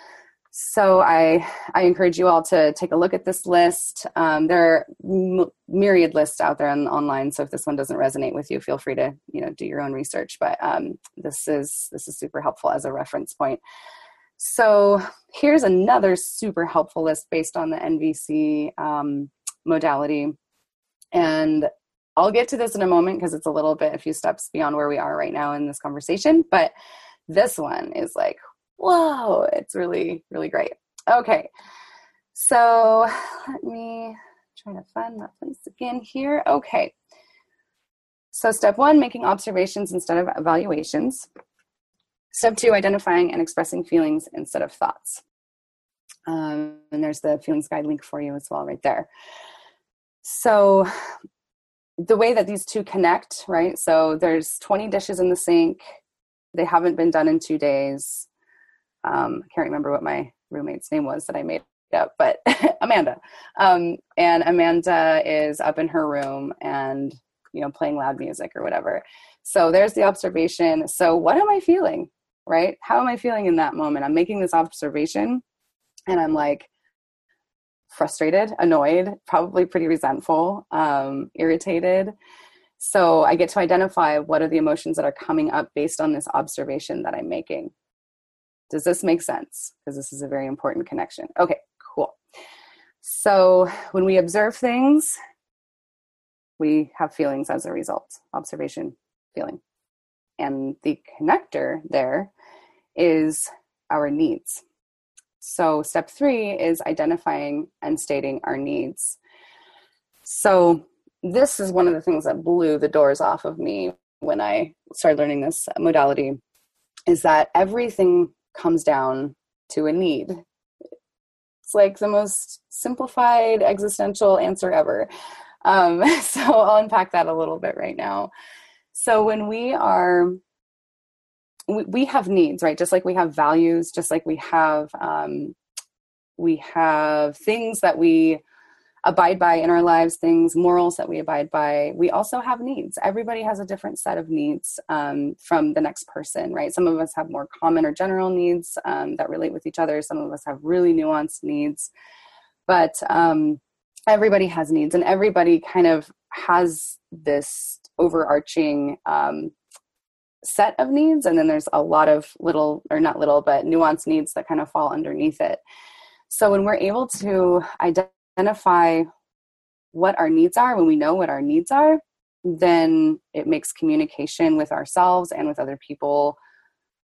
So I, I encourage you all to take a look at this list. Um, there are m- myriad lists out there on, online. So if this one doesn't resonate with you, feel free to, you know, do your own research, but um, this is, this is super helpful as a reference point. So here's another super helpful list based on the N V C um, modality. And I'll get to this in a moment because it's a little bit, a few steps beyond where we are right now in this conversation. But this one is like, whoa, it's really, really great. Okay. So let me try to find that place again here. Okay. So step one, making observations instead of evaluations. Step two, identifying and expressing feelings instead of thoughts. Um, and there's the feelings guide link for you as well right there. So the way that these two connect, right? So there's twenty dishes in the sink. They haven't been done in two days. Um, I can't remember what my roommate's name was that I made up, but Amanda. Um, and Amanda is up in her room and, you know, playing loud music or whatever. So there's the observation. So what am I feeling, right? How am I feeling in that moment? I'm making this observation and I'm like frustrated, annoyed, probably pretty resentful, um, irritated. So I get to identify what are the emotions that are coming up based on this observation that I'm making. Does this make sense? Because this is a very important connection. Okay, cool. So when we observe things, we have feelings as a result. Observation, feeling. And the connector there is our needs. So step three is identifying and stating our needs. So this is one of the things that blew the doors off of me when I started learning this modality, is that everything comes down to a need. It's like the most simplified existential answer ever. Um, so I'll unpack that a little bit right now. So when we are, we, we have needs, right? Just like we have values, just like we have, um, we have things that we abide by in our lives, things, morals that we abide by. We also have needs. Everybody has a different set of needs um, from the next person, right? Some of us have more common or general needs um, that relate with each other. Some of us have really nuanced needs, but um, everybody has needs, and everybody kind of has this overarching um, set of needs. And then there's a lot of little, or not little, but nuanced needs that kind of fall underneath it. So when we're able to identify identify what our needs are, when we know what our needs are, then it makes communication with ourselves and with other people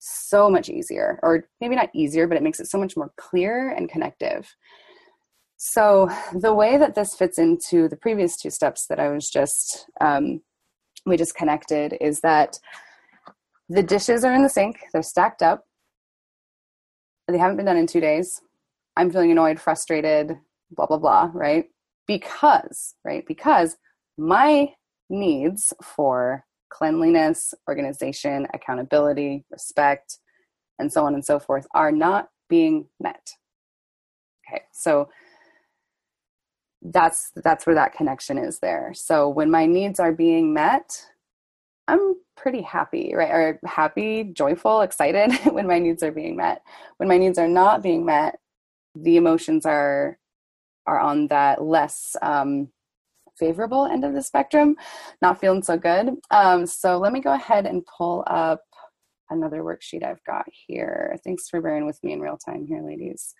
so much easier, or maybe not easier, but it makes it so much more clear and connective. So the way that this fits into the previous two steps that I was just, um, we just connected, is that the dishes are in the sink. They're stacked up. They haven't been done in two days. I'm feeling annoyed, frustrated, blah, blah, blah, right? Because, right? Because my needs for cleanliness, organization, accountability, respect, and so on and so forth are not being met. Okay, so that's that's where that connection is there. So when my needs are being met, I'm pretty happy, right? Or happy, joyful, excited when my needs are being met. When my needs are not being met, the emotions are are on that less um, favorable end of the spectrum, not feeling so good. Um, so let me go ahead and pull up another worksheet I've got here. Thanks for bearing with me in real time here, ladies.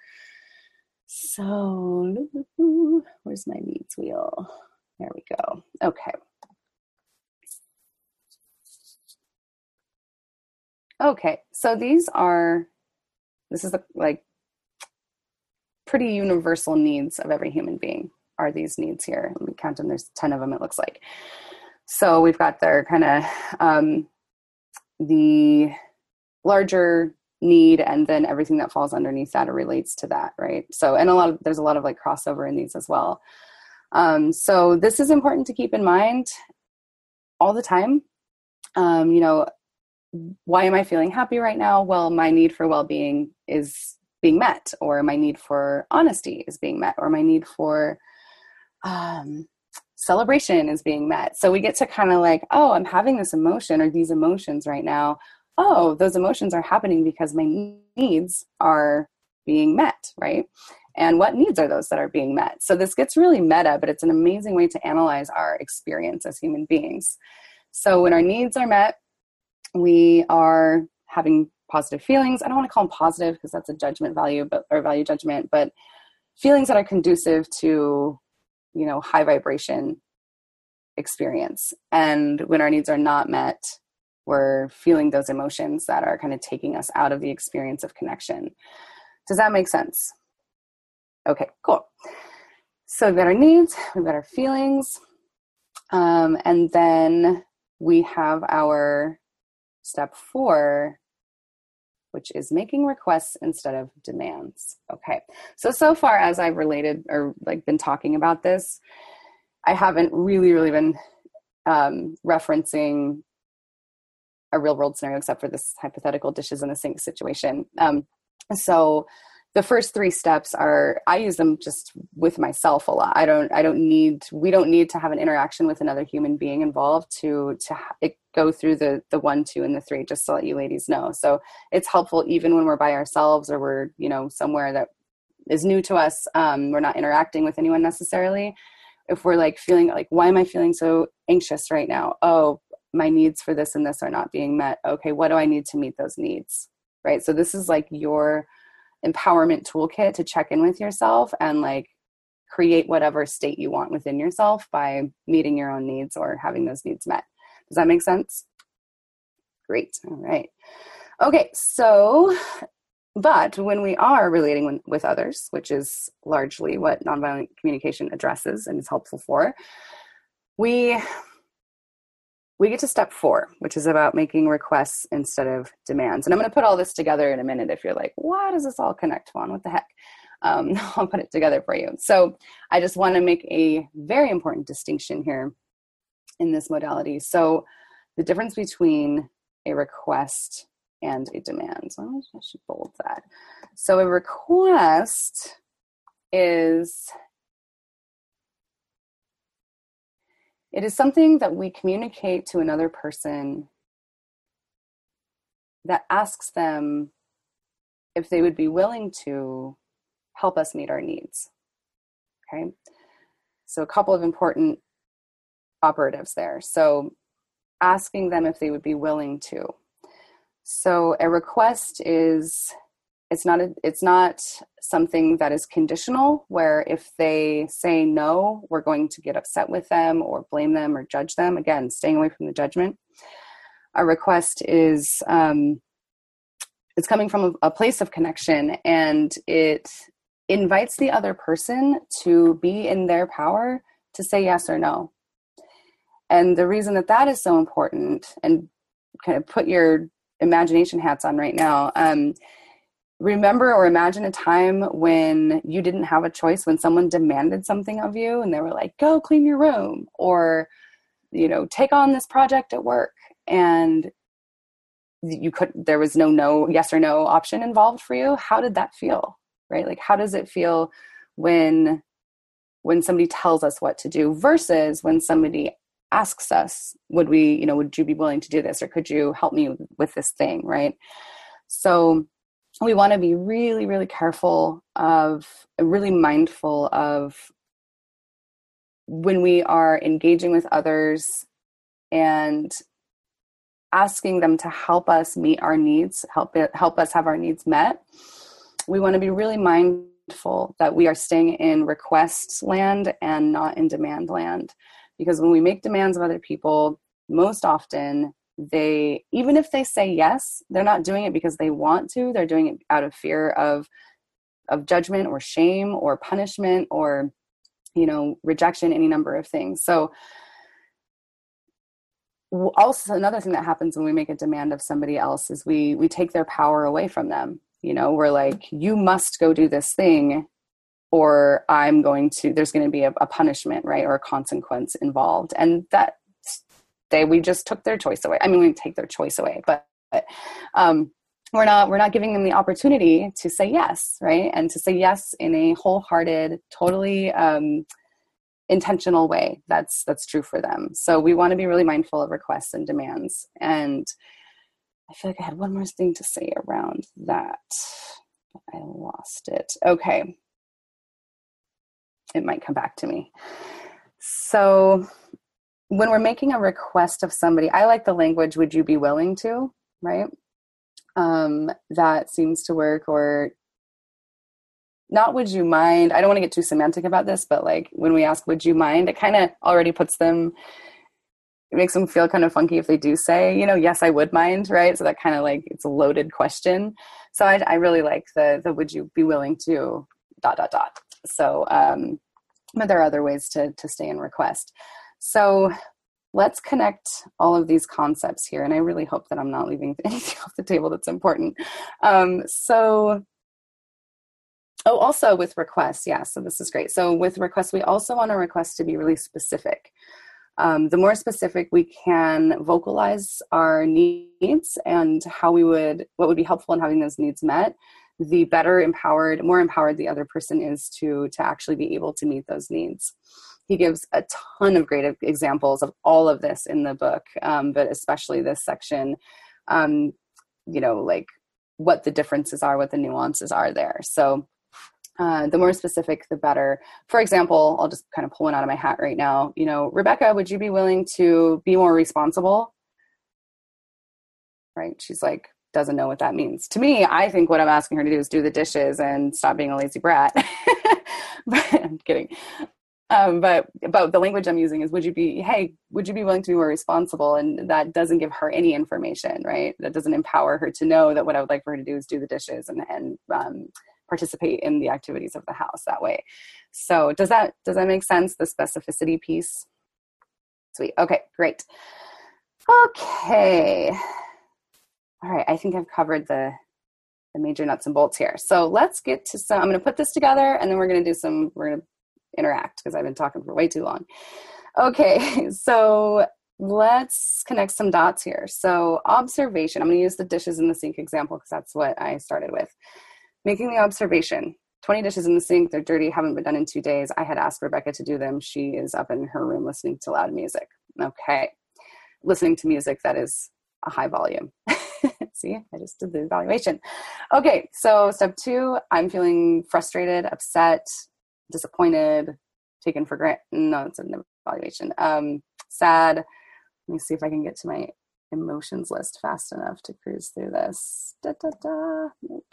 So where's my needs wheel? There we go. Okay. Okay, so these are, this is the, like, pretty universal needs of every human being are these needs here. Let me count them. There's ten of them, it looks like. So we've got their kind of um, the larger need, and then everything that falls underneath that or relates to that, right? So, and a lot of, there's a lot of like crossover in these as well. Um, so this is important to keep in mind all the time. Um, you know, why am I feeling happy right now? Well, my need for well-being is being met, or my need for honesty is being met, or my need for um, celebration is being met. So we get to kind of like, oh, I'm having this emotion or these emotions right now. Oh, those emotions are happening because my needs are being met, right? And what needs are those that are being met? So this gets really meta, but it's an amazing way to analyze our experience as human beings. So when our needs are met, we are having positive feelings. I don't want to call them positive because that's a judgment value, but or value judgment, but feelings that are conducive to, you know, high vibration experience. And when our needs are not met, we're feeling those emotions that are kind of taking us out of the experience of connection. Does that make sense? Okay, cool. So we've got our needs, we've got our feelings, um, and then we have our step four, which is making requests instead of demands. Okay. So, so far as I've related or like been talking about this, I haven't really, really been um, referencing a real world scenario except for this hypothetical dishes in the sink situation. Um, so the first three steps are, I use them just with myself a lot. I don't, I don't need, we don't need to have an interaction with another human being involved to, to it go through the, the one, two, and the three, just to let you ladies know. So it's helpful even when we're by ourselves or we're, you know, somewhere that is new to us. Um, we're not interacting with anyone necessarily. If we're like feeling like, why am I feeling so anxious right now? Oh, my needs for this and this are not being met. Okay. What do I need to meet those needs? Right. So this is like your empowerment toolkit to check in with yourself and like create whatever state you want within yourself by meeting your own needs or having those needs met. Does that make sense? Great. All right. Okay. So, but when we are relating with others, which is largely what nonviolent communication addresses and is helpful for, we we get to step four, which is about making requests instead of demands. And I'm going to put all this together in a minute. If you're like, why does this all connect, Fawn? What the heck? Um, I'll put it together for you. So I just want to make a very important distinction here in this modality. So the difference between a request and a demand. So I should bold that. So a request is It is something that we communicate to another person that asks them if they would be willing to help us meet our needs. Okay. So a couple of important operatives there. So asking them if they would be willing to. So a request is, it's not, a, it's not something that is conditional, where if they say no, we're going to get upset with them or blame them or judge them. Again, staying away from the judgment. A request is um, it's coming from a, a place of connection, and it invites the other person to be in their power to say yes or no. And the reason that that is so important, and kind of put your imagination hats on right now, um, remember or imagine a time when you didn't have a choice, when someone demanded something of you and they were like, go clean your room, or, you know, take on this project at work. And you could, there was no, no, yes or no option involved for you. How did that feel? Right? Like, how does it feel when, when somebody tells us what to do versus when somebody asks us, would we, you know, would you be willing to do this? Or could you help me with this thing? Right. So we want to be really, really careful of, really mindful of when we are engaging with others and asking them to help us meet our needs, help it, help us have our needs met. We want to be really mindful that we are staying in request land and not in demand land. Because when we make demands of other people, most often they, even if they say yes, they're not doing it because they want to. They're doing it out of fear of, of judgment or shame or punishment or, you know, rejection, any number of things. So also another thing that happens when we make a demand of somebody else is we, we take their power away from them. You know, we're like, you must go do this thing, or I'm going to, there's going to be a, a punishment, right? Or a consequence involved. And that they, we just took their choice away. I mean, we take their choice away, but, but um, we're not, we're not giving them the opportunity to say yes, right? And to say yes in a wholehearted, totally um, intentional way. That's, that's true for them. So we want to be really mindful of requests and demands. And I feel like I had one more thing to say around that. I lost it. Okay. It might come back to me. So when we're making a request of somebody, I like the language, would you be willing to, right? Um, that seems to work. Or not, would you mind? I don't want to get too semantic about this, but like when we ask, would you mind, it kind of already puts them, it makes them feel kind of funky if they do say, you know, yes, I would mind, right? So that kind of like, it's a loaded question. So I, I really like the, the, would you be willing to dot, dot, dot. So, um, but there are other ways to, to stay in request. So let's connect all of these concepts here. And I really hope that I'm not leaving anything off the table that's important. Um, so, oh, also with requests. Yeah. So this is great. So with requests, we also want a request to be really specific. Um, the more specific we can vocalize our needs and how we would, what would be helpful in having those needs met, the better empowered, more empowered the other person is to, to actually be able to meet those needs. He gives a ton of great examples of all of this in the book, um, but especially this section, um, you know, like what the differences are, what the nuances are there. So uh, the more specific, the better. For example, I'll just kind of pull one out of my hat right now. You know, Rebecca, would you be willing to be more responsible? Right? She's like, doesn't know what that means. To me, I think what I'm asking her to do is do the dishes and stop being a lazy brat. But I'm kidding. Um, but, but the language I'm using is, would you be, hey, would you be willing to be more responsible? And that doesn't give her any information, right? That doesn't empower her to know that what I would like for her to do is do the dishes and, and um, participate in the activities of the house that way. So does that, does that make sense? The specificity piece? Sweet. Okay, great. Okay. All right. I think I've covered the, the major nuts and bolts here. So let's get to some, I'm going to put this together and then we're going to do some, we're going to interact because I've been talking for way too long. Okay. So let's connect some dots here. So observation, I'm going to use the dishes in the sink example because that's what I started with. Making the observation, twenty dishes in the sink, they're dirty, haven't been done in two days. I had asked Rebecca to do them. She is up in her room listening to loud music. Okay. Listening to music that is a high volume. See, I just did the evaluation. Okay. So step two, I'm feeling frustrated, upset, disappointed, taken for granted. No, it's an evaluation. Um, sad. Let me see if I can get to my emotions list fast enough to cruise through this. Da, da, da. Nope.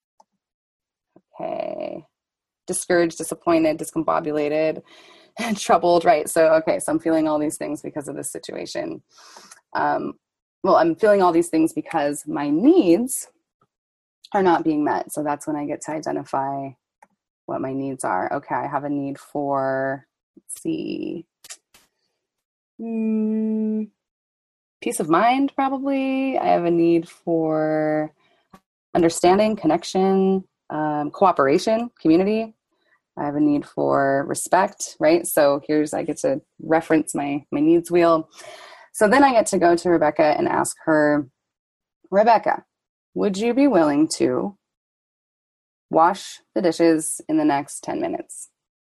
Okay. Discouraged, disappointed, discombobulated, troubled, right? So, okay. So I'm feeling all these things because of this situation. Um, well, I'm feeling all these things because my needs are not being met. So that's when I get to identify what my needs are. Okay, I have a need for, let's see, mm, peace of mind, probably. I have a need for understanding, connection, um, cooperation, community. I have a need for respect, right? So here's, I get to reference my, my needs wheel. So then I get to go to Rebecca and ask her, Rebecca, would you be willing to wash the dishes in the next ten minutes?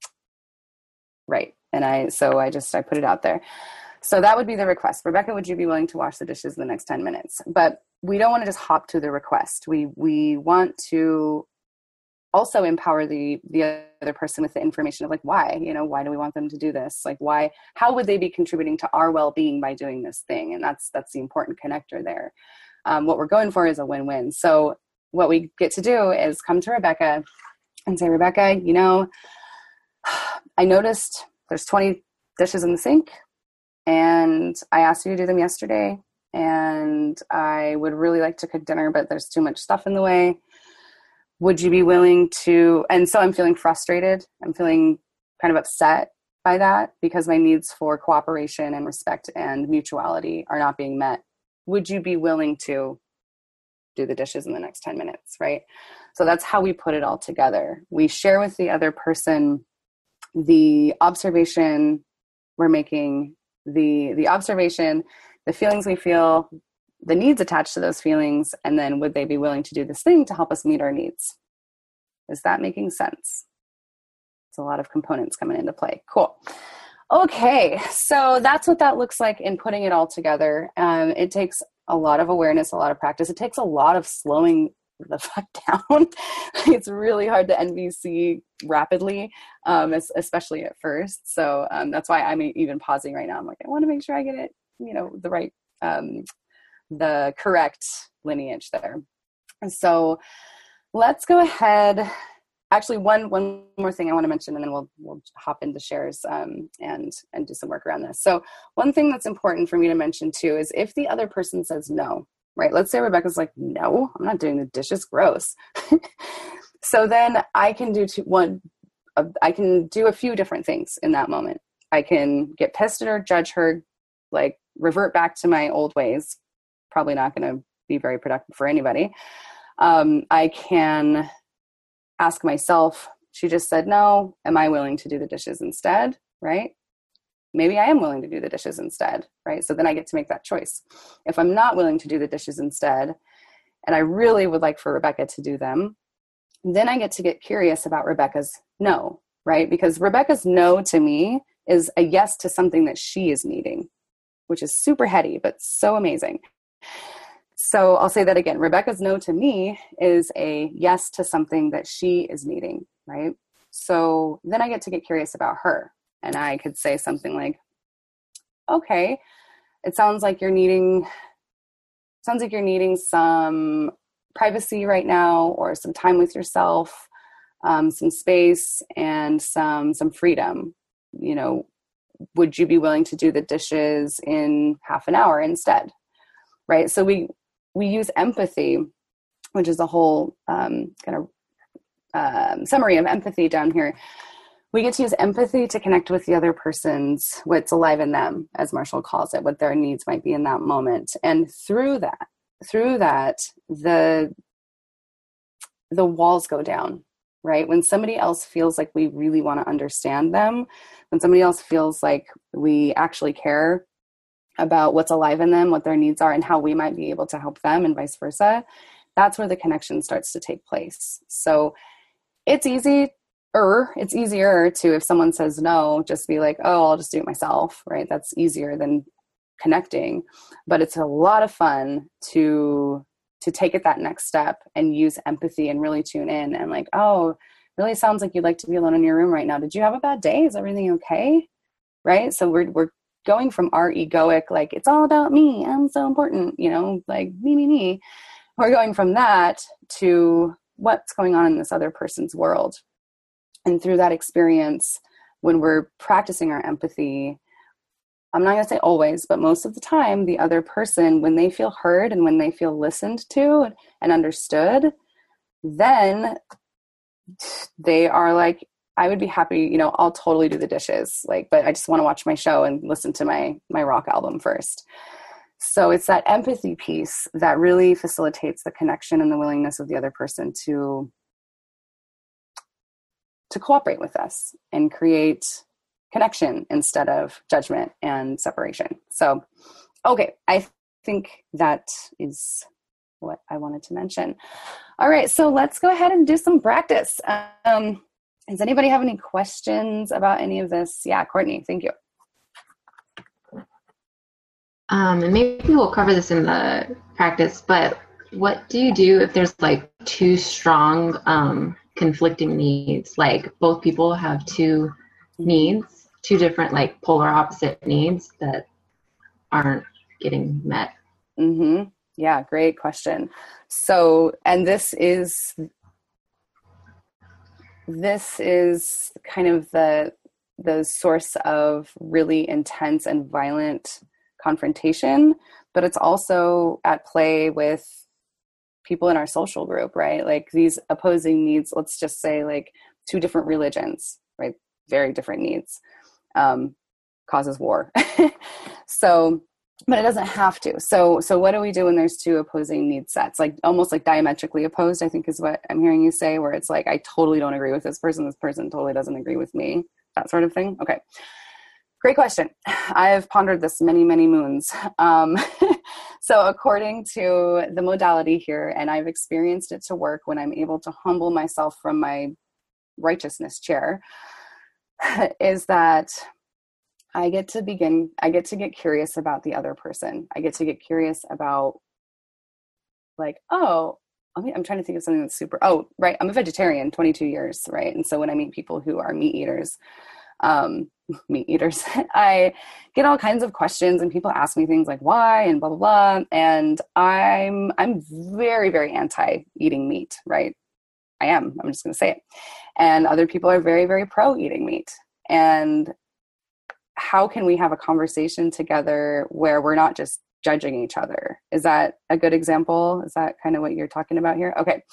Right. And I, so I just, I put it out there. So that would be the request. Rebecca, would you be willing to wash the dishes in the next ten minutes? But we don't want to just hop to the request. We, we want to also empower the, the other person with the information of like, why, you know, why do we want them to do this? Like, why, how would they be contributing to our well-being by doing this thing? And that's, that's the important connector there. Um, what we're going for is a win-win. So what we get to do is come to Rebecca and say, Rebecca, you know, I noticed there's twenty dishes in the sink and I asked you to do them yesterday and I would really like to cook dinner, but there's too much stuff in the way. Would you be willing to, and so I'm feeling frustrated. I'm feeling kind of upset by that because my needs for cooperation and respect and mutuality are not being met. Would you be willing to do the dishes in the next ten minutes, right? So that's how we put it all together. We share with the other person the observation we're making, the, the observation, the feelings we feel, the needs attached to those feelings, and then would they be willing to do this thing to help us meet our needs? Is that making sense? It's a lot of components coming into play. Cool. Okay, so that's what that looks like in putting it all together. Um, it takes a lot of awareness, a lot of practice. It takes a lot of slowing the fuck down. It's really hard to N V C rapidly, um, especially at first. So um, that's why I'm even pausing right now. I'm like, I want to make sure I get it, you know, the right, um, the correct lineage there. And so let's go ahead. Actually, one one more thing I want to mention, and then we'll we'll hop into shares um, and and do some work around this. So one thing that's important for me to mention too is if the other person says no, right? Let's say Rebecca's like, no, I'm not doing the dishes, gross. So then I can do two, one. Uh, I can do a few different things in that moment. I can get pissed at her, judge her, like revert back to my old ways. Probably not going to be very productive for anybody. Um, I can ask myself, she just said no, am I willing to do the dishes instead, right? Maybe I am willing to do the dishes instead, right? So then I get to make that choice. If I'm not willing to do the dishes instead, and I really would like for Rebecca to do them, then I get to get curious about Rebecca's no, right? Because Rebecca's no to me is a yes to something that she is needing, which is super heady, but so amazing. So I'll say that again. Rebecca's no to me is a yes to something that she is needing, right? So then I get to get curious about her. And I could say something like, okay, it sounds like you're needing, sounds like you're needing some privacy right now or some time with yourself, um, some space and some, some freedom. You know, would you be willing to do the dishes in half an hour instead? Right? So we, we use empathy, which is a whole um, kind of um, summary of empathy down here. We get to use empathy to connect with the other person's, what's alive in them, as Marshall calls it, what their needs might be in that moment. And through that, through that, the, the walls go down, right? When somebody else feels like we really want to understand them, when somebody else feels like we actually care about what's alive in them, what their needs are, and how we might be able to help them and vice versa, that's where the connection starts to take place. So it's easy, or it's easier to, if someone says no, just be like, oh, I'll just do it myself, right? That's easier than connecting. But it's a lot of fun to to take it that next step and use empathy and really tune in and like, oh, really sounds like you'd like to be alone in your room right now. Did you have a bad day? Is everything okay? Right? So we're we're going from our egoic, like, it's all about me, I'm so important, you know, like me, me, me. We're going from that to what's going on in this other person's world. And through that experience, when we're practicing our empathy, I'm not going to say always, but most of the time, the other person, when they feel heard and when they feel listened to and understood, then they are like, I would be happy, you know, I'll totally do the dishes, like, but I just want to watch my show and listen to my, my rock album first. So it's that empathy piece that really facilitates the connection and the willingness of the other person to, to cooperate with us and create connection instead of judgment and separation. So, okay. I think that is what I wanted to mention. All right. So let's go ahead and do some practice. Um, does anybody have any questions about any of this? Yeah, Courtney, thank you. Um, and maybe we'll cover this in the practice, but what do you do if there's like two strong um, conflicting needs? Like both people have two needs, two different like polar opposite needs that aren't getting met. Mm-hmm. Yeah, great question. So, and this is, this is kind of the, the source of really intense and violent confrontation, but it's also at play with people in our social group, right? Like these opposing needs, let's just say like two different religions, right? Very different needs, um, causes war. So, but it doesn't have to. So, so what do we do when there's two opposing need sets? Like almost like diametrically opposed, I think is what I'm hearing you say, where it's like, I totally don't agree with this person. This person totally doesn't agree with me. That sort of thing. Okay. Great question. I've pondered this many, many moons. Um, so according to the modality here, and I've experienced it to work when I'm able to humble myself from my righteousness chair, is that I get to begin, I get to get curious about the other person. I get to get curious about like, oh, I mean, I'm trying to think of something that's super, oh, right. I'm a vegetarian, twenty-two years, right? And so when I meet people who are meat eaters, um, meat eaters, I get all kinds of questions and people ask me things like why and blah, blah, blah. And I'm, I'm very, very anti eating meat, right? I am, I'm just going to say it. And other people are very, very pro eating meat. And how can we have a conversation together where we're not just judging each other? Is that a good example? Is that kind of what you're talking about here? Okay.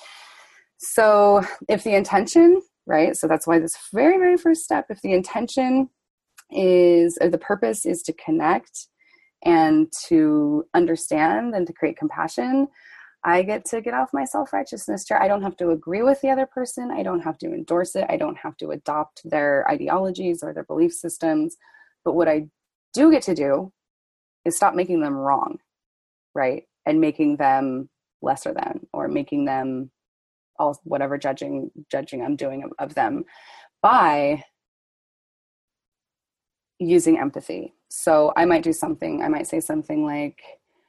So if the intention, right? So that's why this very, very first step, if the intention is, or the purpose is to connect and to understand and to create compassion, I get to get off my self-righteousness chair. I don't have to agree with the other person. I don't have to endorse it. I don't have to adopt their ideologies or their belief systems. But what I do get to do is stop making them wrong, right? And making them lesser than, or making them all whatever judging judging I'm doing of, of them by using empathy. So I might do something, I might say something like,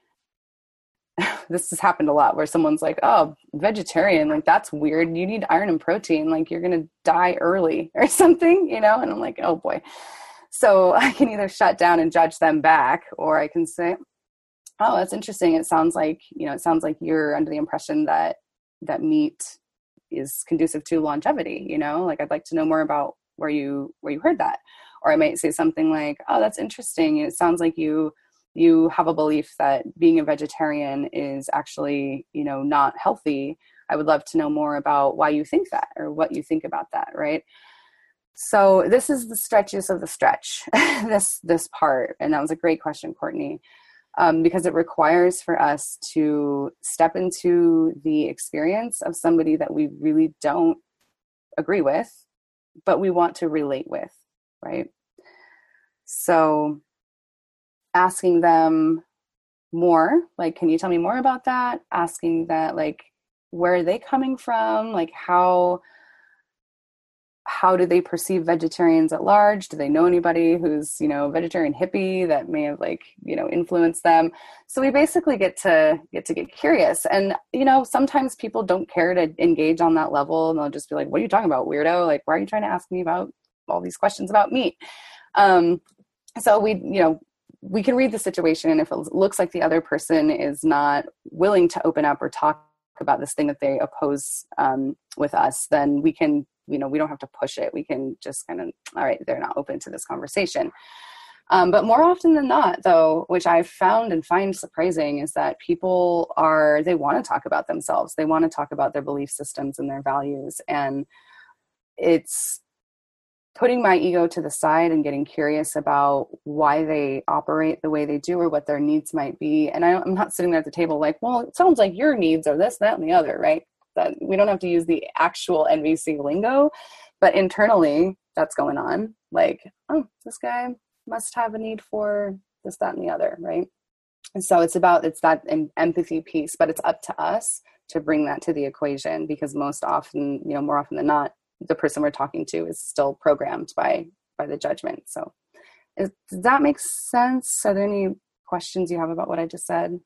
this has happened a lot where someone's like, oh, vegetarian, like that's weird. You need iron and protein, like you're going to die early or something, you know? And I'm like, oh boy. So I can either shut down and judge them back, or I can say, oh, that's interesting. It sounds like, you know, it sounds like you're under the impression that, that meat is conducive to longevity, you know, like I'd like to know more about where you, where you heard that. Or I might say something like, oh, that's interesting. It sounds like you, you have a belief that being a vegetarian is actually, you know, not healthy. I would love to know more about why you think that, or what you think about that. Right. So this is the stretches of the stretch, this, this part. And that was a great question, Courtney, um, because it requires for us to step into the experience of somebody that we really don't agree with, but we want to relate with, right? So asking them more, like, can you tell me more about that? Asking that, like, where are they coming from? Like, how, how do they perceive vegetarians at large? Do they know anybody who's, you know, vegetarian hippie that may have, like, you know, influenced them? So we basically get to get to get curious. And, you know, sometimes people don't care to engage on that level, and they'll just be like, what are you talking about, weirdo? Like, why are you trying to ask me about all these questions about meat? Um, so we, you know, we can read the situation, and if it looks like the other person is not willing to open up or talk about this thing that they oppose um, with us, then we can, you know, we don't have to push it. We can just kind of, all right, they're not open to this conversation. Um, but more often than not, though, which I've found and find surprising, is that people are, they want to talk about themselves. They want to talk about their belief systems and their values. And it's putting my ego to the side and getting curious about why they operate the way they do or what their needs might be. And I, I'm not sitting there at the table like, well, it sounds like your needs are this, that, and the other, right? That we don't have to use the actual N V C lingo, but internally that's going on. Like, oh, this guy must have a need for this, that, and the other, right? And so it's about, it's that em- empathy piece, but it's up to us to bring that to the equation, because most often, you know, more often than not, the person we're talking to is still programmed by, by the judgment. So is, does that make sense? Are there any questions you have about what I just said?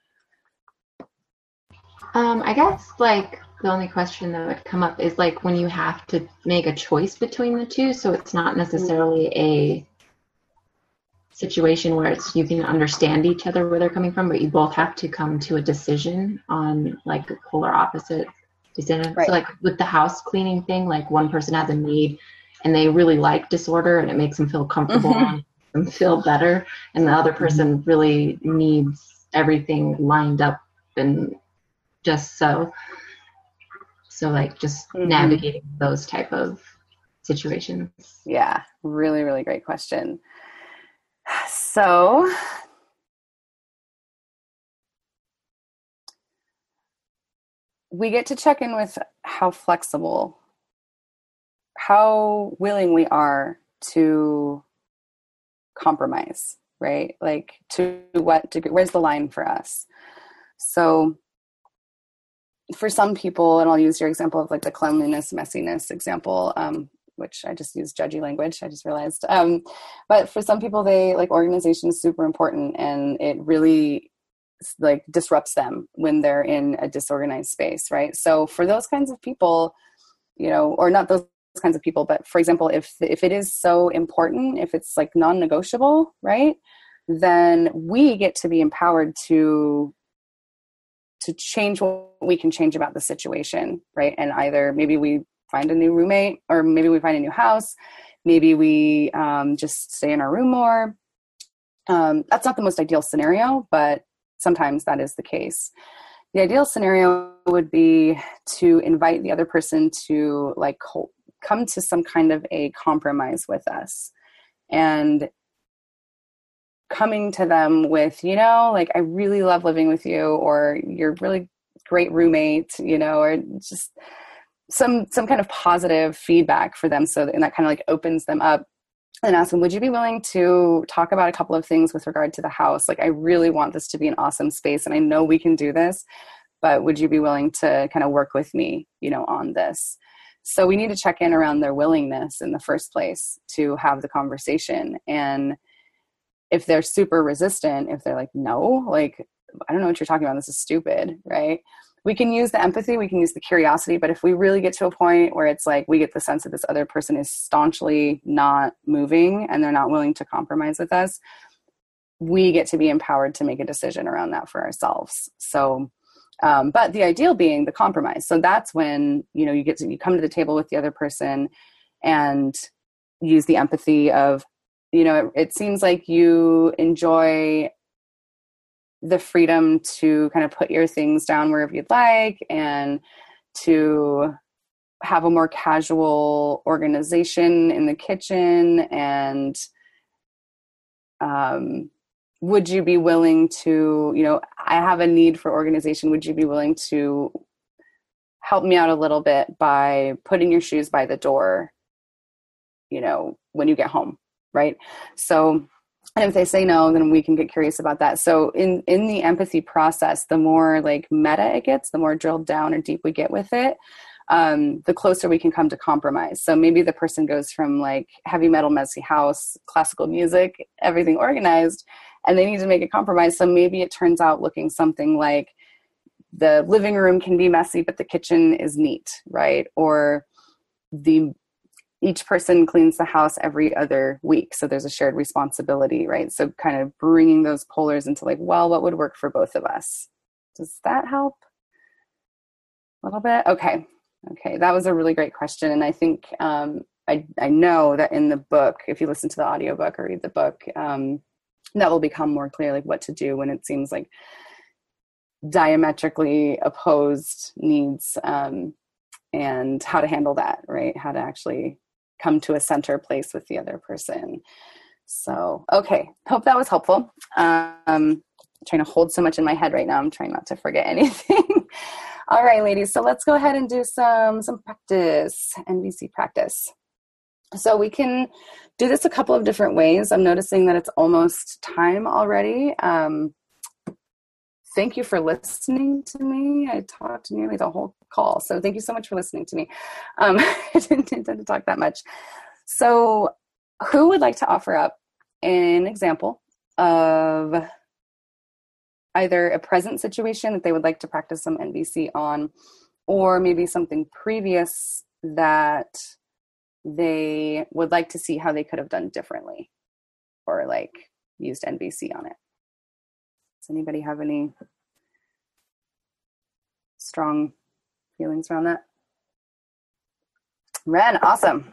Um, I guess like the only question that would come up is like when you have to make a choice between the two. So it's not necessarily a situation where it's, you can understand each other where they're coming from, but you both have to come to a decision on like a polar opposite decision. Right. So like with the house cleaning thing, like one person has a need and they really like disorder and it makes them feel comfortable Mm-hmm. and feel better. And the other person really needs everything lined up and just so. So like just Mm-hmm. navigating those type of situations. Yeah, really, really great question. So we get to check in with how flexible, how willing we are to compromise, right? Like to what degree, where's the line for us? So for some people, and I'll use your example of like the cleanliness, messiness example, um, which I just use judgy language, I just realized. Um, but for some people, they like organization is super important, and it really like disrupts them when they're in a disorganized space, right? So for those kinds of people, you know, or not those kinds of people, but for example, if if it is so important, if it's like non-negotiable, right, then we get to be empowered to to change what we can change about the situation, right? And either maybe we find a new roommate, or maybe we find a new house, maybe we um, just stay in our room more. Um, that's not the most ideal scenario, but sometimes that is the case. The ideal scenario would be to invite the other person to like come to some kind of a compromise with us, and coming to them with, you know, like, I really love living with you, or you're really great roommate, you know, or just some, some kind of positive feedback for them. So, and that kind of like opens them up, and ask them, would you be willing to talk about a couple of things with regard to the house? Like, I really want this to be an awesome space, and I know we can do this, but would you be willing to kind of work with me, you know, on this? So we need to check in around their willingness in the first place to have the conversation. And if they're super resistant, if they're like, no, like, I don't know what you're talking about, this is stupid, right? We can use the empathy, we can use the curiosity, but if we really get to a point where it's like, we get the sense that this other person is staunchly not moving and they're not willing to compromise with us, we get to be empowered to make a decision around that for ourselves. So, um, but the ideal being the compromise. So that's when, you know, you get to, you come to the table with the other person and use the empathy of, you know, it, it seems like you enjoy the freedom to kind of put your things down wherever you'd like, and to have a more casual organization in the kitchen. And um, would you be willing to, you know, I have a need for organization. Would you be willing to help me out a little bit by putting your shoes by the door, you know, when you get home? Right. So, and if they say no, then we can get curious about that. So in, in the empathy process, the more like meta it gets, the more drilled down or deep we get with it, um, the closer we can come to compromise. So maybe the person goes from like heavy metal, messy house, classical music, everything organized, and they need to make a compromise. So maybe it turns out looking something like the living room can be messy, but the kitchen is neat, right? Or the each person cleans the house every other week. So there's a shared responsibility, right? So kind of bringing those polars into like, well, what would work for both of us? Does that help a little bit? Okay. Okay. That was a really great question. And I think um, I, I know that in the book, if you listen to the audiobook or read the book, um, that will become more clear, like what to do when it seems like diametrically opposed needs, um, and how to handle that, right? How to actually come to a center place with the other person. So, okay. Hope that was helpful. Um, I'm trying to hold so much in my head right now. I'm trying not to forget anything. All right, ladies. So let's go ahead and do some, some practice, N V C practice. So we can do this a couple of different ways. I'm noticing that it's almost time already. Um, thank you for listening to me. I talked nearly the whole call. So thank you so much for listening to me. Um, I didn't intend to talk that much. So who would like to offer up an example of either a present situation that they would like to practice some N V C on, or maybe something previous that they would like to see how they could have done differently, or like used N V C on it? Does anybody have any strong feelings around that? Ren, awesome.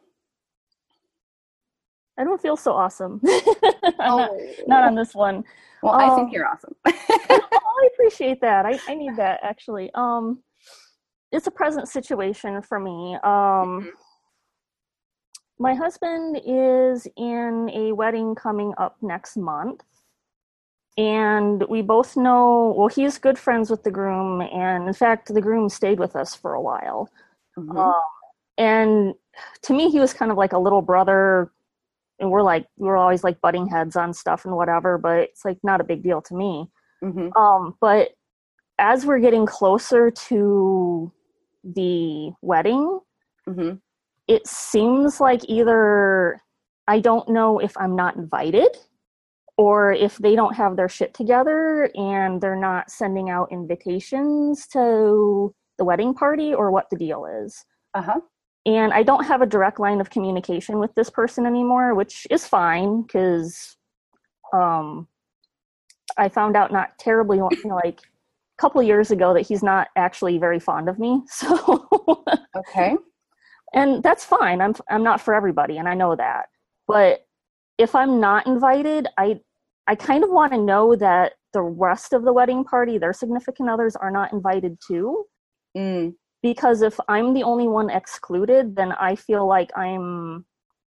I don't feel so awesome. Oh. not, not on this one. Well, um, I think you're awesome. oh, I appreciate that. I, I need that, actually. Um, it's a present situation for me. Um, mm-hmm. My husband is in a wedding coming up next month. And we both know, well, he's good friends with the groom. And in fact, the groom stayed with us for a while. Mm-hmm. Um, and to me, he was kind of like a little brother. And we're like, we're always like butting heads on stuff and whatever, but it's like not a big deal to me. Mm-hmm. Um, but as we're getting closer to the wedding, mm-hmm. it seems like either I don't know if I'm not invited, or if they don't have their shit together and they're not sending out invitations to the wedding party, or what the deal is. Uh-huh. And I don't have a direct line of communication with this person anymore, which is fine, because um, I found out not terribly, you know, like a couple of years ago that he's not actually very fond of me. So okay, and that's fine. I'm I'm not for everybody, and I know that. But if I'm not invited, I I kind of want to know that the rest of the wedding party, their significant others, are not invited too. Mm. Because if I'm the only one excluded, then I feel like I'm,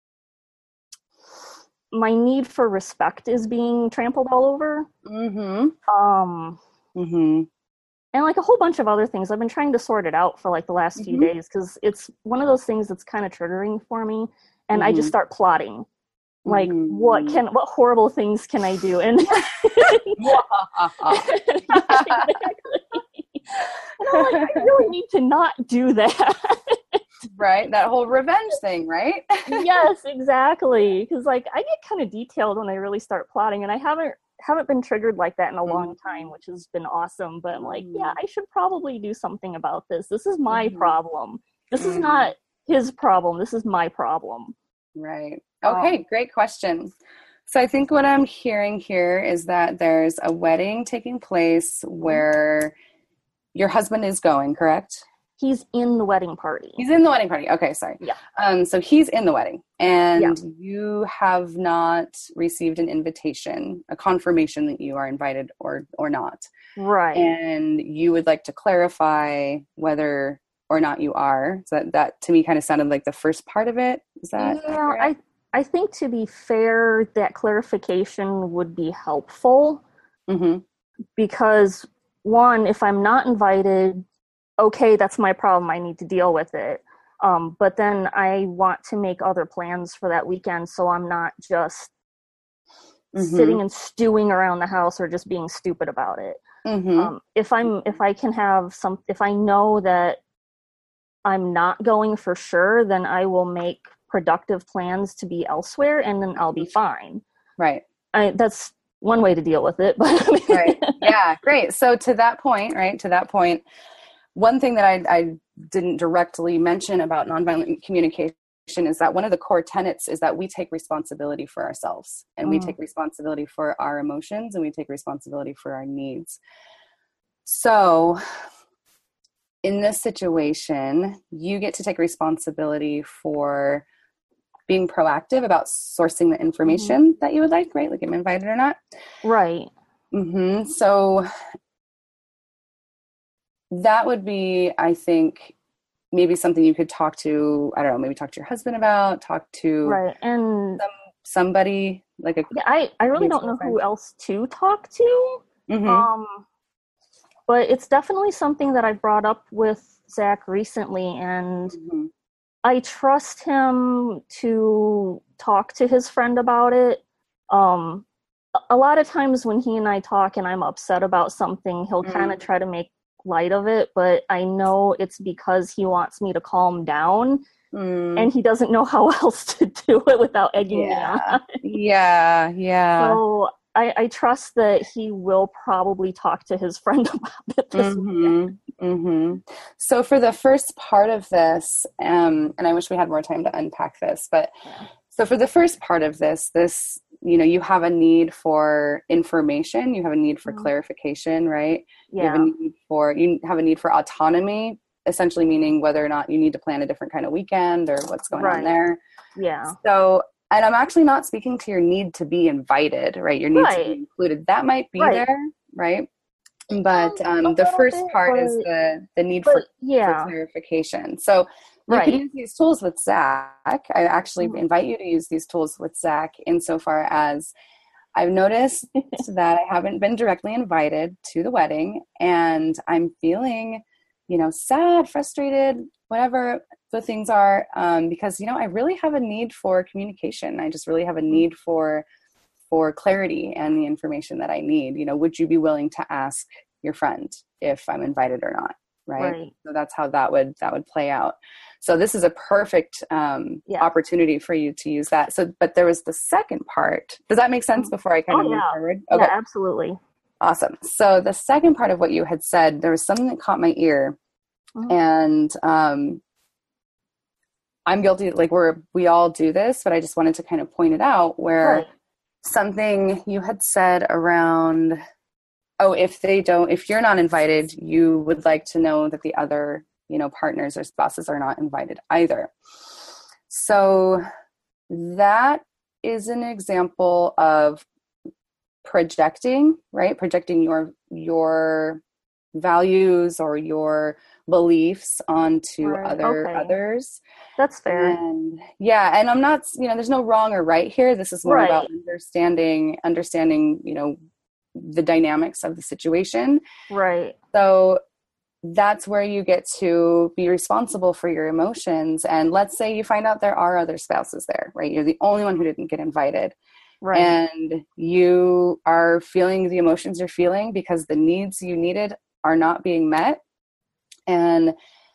my need for respect is being trampled all over. Mm-hmm. Um, mm-hmm. And like a whole bunch of other things. I've been trying to sort it out for like the last mm-hmm. few days, because it's one of those things that's kind of triggering for me. And mm-hmm. I just start plotting. Like, mm-hmm. what can, what horrible things can I do? And, and I'm like, I really need to not do that. Right? That whole revenge thing, right? Yes, exactly. Because like I get kind of detailed when I really start plotting, and I haven't haven't been triggered like that in a mm-hmm. long time, which has been awesome. But I'm like, mm-hmm. yeah, I should probably do something about this. This is my mm-hmm. problem. This mm-hmm. is not his problem. This is my problem. Right. Okay, um, great question. So I think what I'm hearing here is that there's a wedding taking place where your husband is going, correct? He's in the wedding party. He's in the wedding party. Okay, sorry. Yeah. Um, so he's in the wedding, and yeah. you have not received an invitation, a confirmation that you are invited or or not. Right. And you would like to clarify whether or not you are. So that, that to me kind of sounded like the first part of it. Is that Yeah, accurate? I I think to be fair, that clarification would be helpful. Mm-hmm. Because one, if I'm not invited, okay, that's my problem. I need to deal with it. Um, but then I want to make other plans for that weekend, so I'm not just mm-hmm. sitting and stewing around the house or just being stupid about it. Mm-hmm. Um, if I'm, if I can have some, if I know that I'm not going for sure, then I will make productive plans to be elsewhere, and then I'll be fine. Right. I, that's one way to deal with it. But right. Yeah. Great. So to that point, right, to that point, one thing that I, I didn't directly mention about nonviolent communication is that one of the core tenets is that we take responsibility for ourselves, and mm. we take responsibility for our emotions, and we take responsibility for our needs. So in this situation, you get to take responsibility for being proactive about sourcing the information mm-hmm. that you would like, right? Like, am I invited or not? Right. Mm-hmm. So that would be, I think, maybe something you could talk to, I don't know, maybe talk to your husband about, talk to right. and some, somebody like a, yeah, I, I really don't know friend. Who else to talk to. Mm-hmm. Um, but it's definitely something that I've brought up with Zach recently, and mm-hmm. I trust him to talk to his friend about it. Um, a lot of times when he and I talk and I'm upset about something, he'll mm-hmm. kind of try to make light of it, but I know it's because he wants me to calm down, mm. and he doesn't know how else to do it without egging yeah. me on. yeah, yeah. So I, I trust that he will probably talk to his friend about it this mm-hmm. weekend. Mm-hmm. So for the first part of this, um, and I wish we had more time to unpack this, but yeah. so for the first part of this, this, you know, you have a need for information, you have a need for mm-hmm. clarification, right? Yeah. You have a need for, you have a need for autonomy, essentially meaning whether or not you need to plan a different kind of weekend or what's going right. on there. Yeah. So, and I'm actually not speaking to your need to be invited, right? Your need right. to be included. That might be right. there, right? But um, the first bit, part but, is the, the need but, for, yeah. for clarification. So you right. could use these tools with Zach. I actually mm-hmm. invite you to use these tools with Zach insofar as I've noticed that I haven't been directly invited to the wedding, and I'm feeling, you know, sad, frustrated, whatever the things are, um, because, you know, I really have a need for communication. I just really have a need for for clarity and the information that I need. You know, would you be willing to ask your friend if I'm invited or not? Right. right. So that's how that would, that would play out. So this is a perfect um, yeah. opportunity for you to use that. So, but there was the second part. Does that make sense before I kind oh, of move yeah. forward? Okay. Yeah, absolutely. Awesome. So the second part of what you had said, there was something that caught my ear, mm-hmm. and um, I'm guilty. Like we're, we all do this, but I just wanted to kind of point it out where right. something you had said around, oh, if they don't, if you're not invited, you would like to know that the other, you know, partners or spouses are not invited either. So that is an example of projecting, right? Projecting your, your values or your beliefs onto right. other okay. others. That's fair. And yeah. And I'm not, you know, there's no wrong or right here. This is more right. about understanding, understanding, you know, the dynamics of the situation. Right. So that's where you get to be responsible for your emotions. And let's say you find out there are other spouses there, right? You're the only one who didn't get invited. Right. And you are feeling the emotions you're feeling because the needs you needed are not being met. And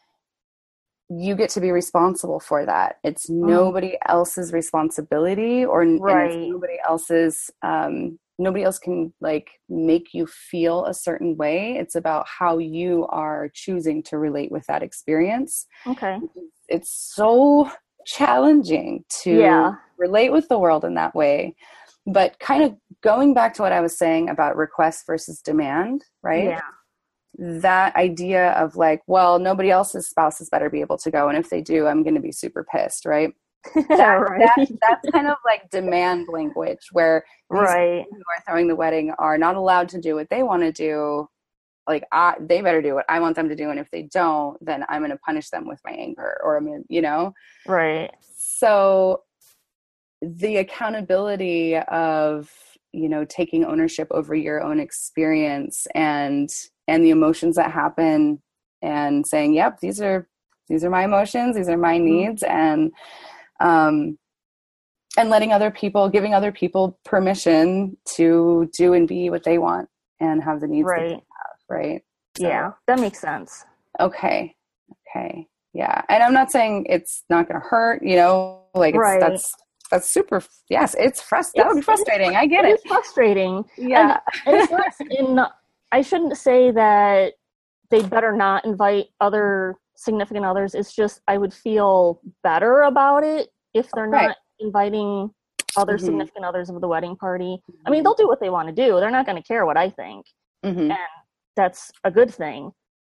you get to be responsible for that. It's mm. nobody else's responsibility, or right. and it's nobody else's, um, nobody else can like make you feel a certain way. It's about how you are choosing to relate with that experience. Okay. It's so challenging to yeah. relate with the world in that way. But kind of going back to what I was saying about request versus demand, right? Yeah. That idea of like, well, nobody else's spouses better be able to go. And if they do, I'm going to be super pissed, right? That, right. that, that's kind of like demand language where these right. people who are throwing the wedding are not allowed to do what they want to do. Like, I, they better do what I want them to do. And if they don't, then I'm going to punish them with my anger, or I'm going to, you know? Right. So the accountability of, you know, taking ownership over your own experience and, and the emotions that happen, and saying, yep, these are, these are my emotions. These are my needs. And, um, and letting other people, giving other people permission to do and be what they want and have the needs right. that they have. Right. So, yeah, that makes sense. Okay. Okay. Yeah. And I'm not saying it's not going to hurt, you know, like it's, right. that's, that's super. Yes. It's frust- that would be frustrating. I get it. It's frustrating. Yeah. And, and it's less in, I shouldn't say that they better not invite other significant others. It's just, I would feel better about it if they're not right. inviting other mm-hmm. significant others of the wedding party. I mean, they'll do what they want to do. They're not going to care what I think. Mm-hmm. And that's a good thing.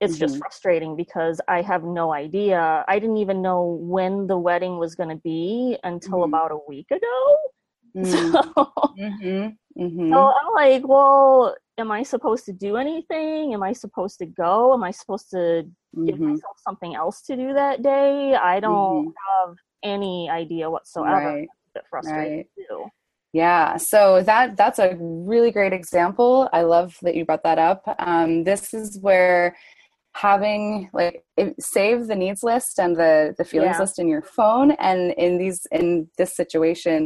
it's just Mhm. frustrating because I have no idea. I didn't even know when the wedding was going to be until Mhm. about a week ago. Mm. So, Mhm. so Mhm. I'm like, well, am I supposed to do anything? Am I supposed to go? Am I supposed to give Mhm. myself something else to do that day? I don't Mhm. have any idea whatsoever. Right. It's a bit frustrating Right. too. Yeah, so that that's a really great example. I love that you brought that up. Um, this is where having like it, save the needs list and the the feelings Yeah. list in your phone, and in these in this situation,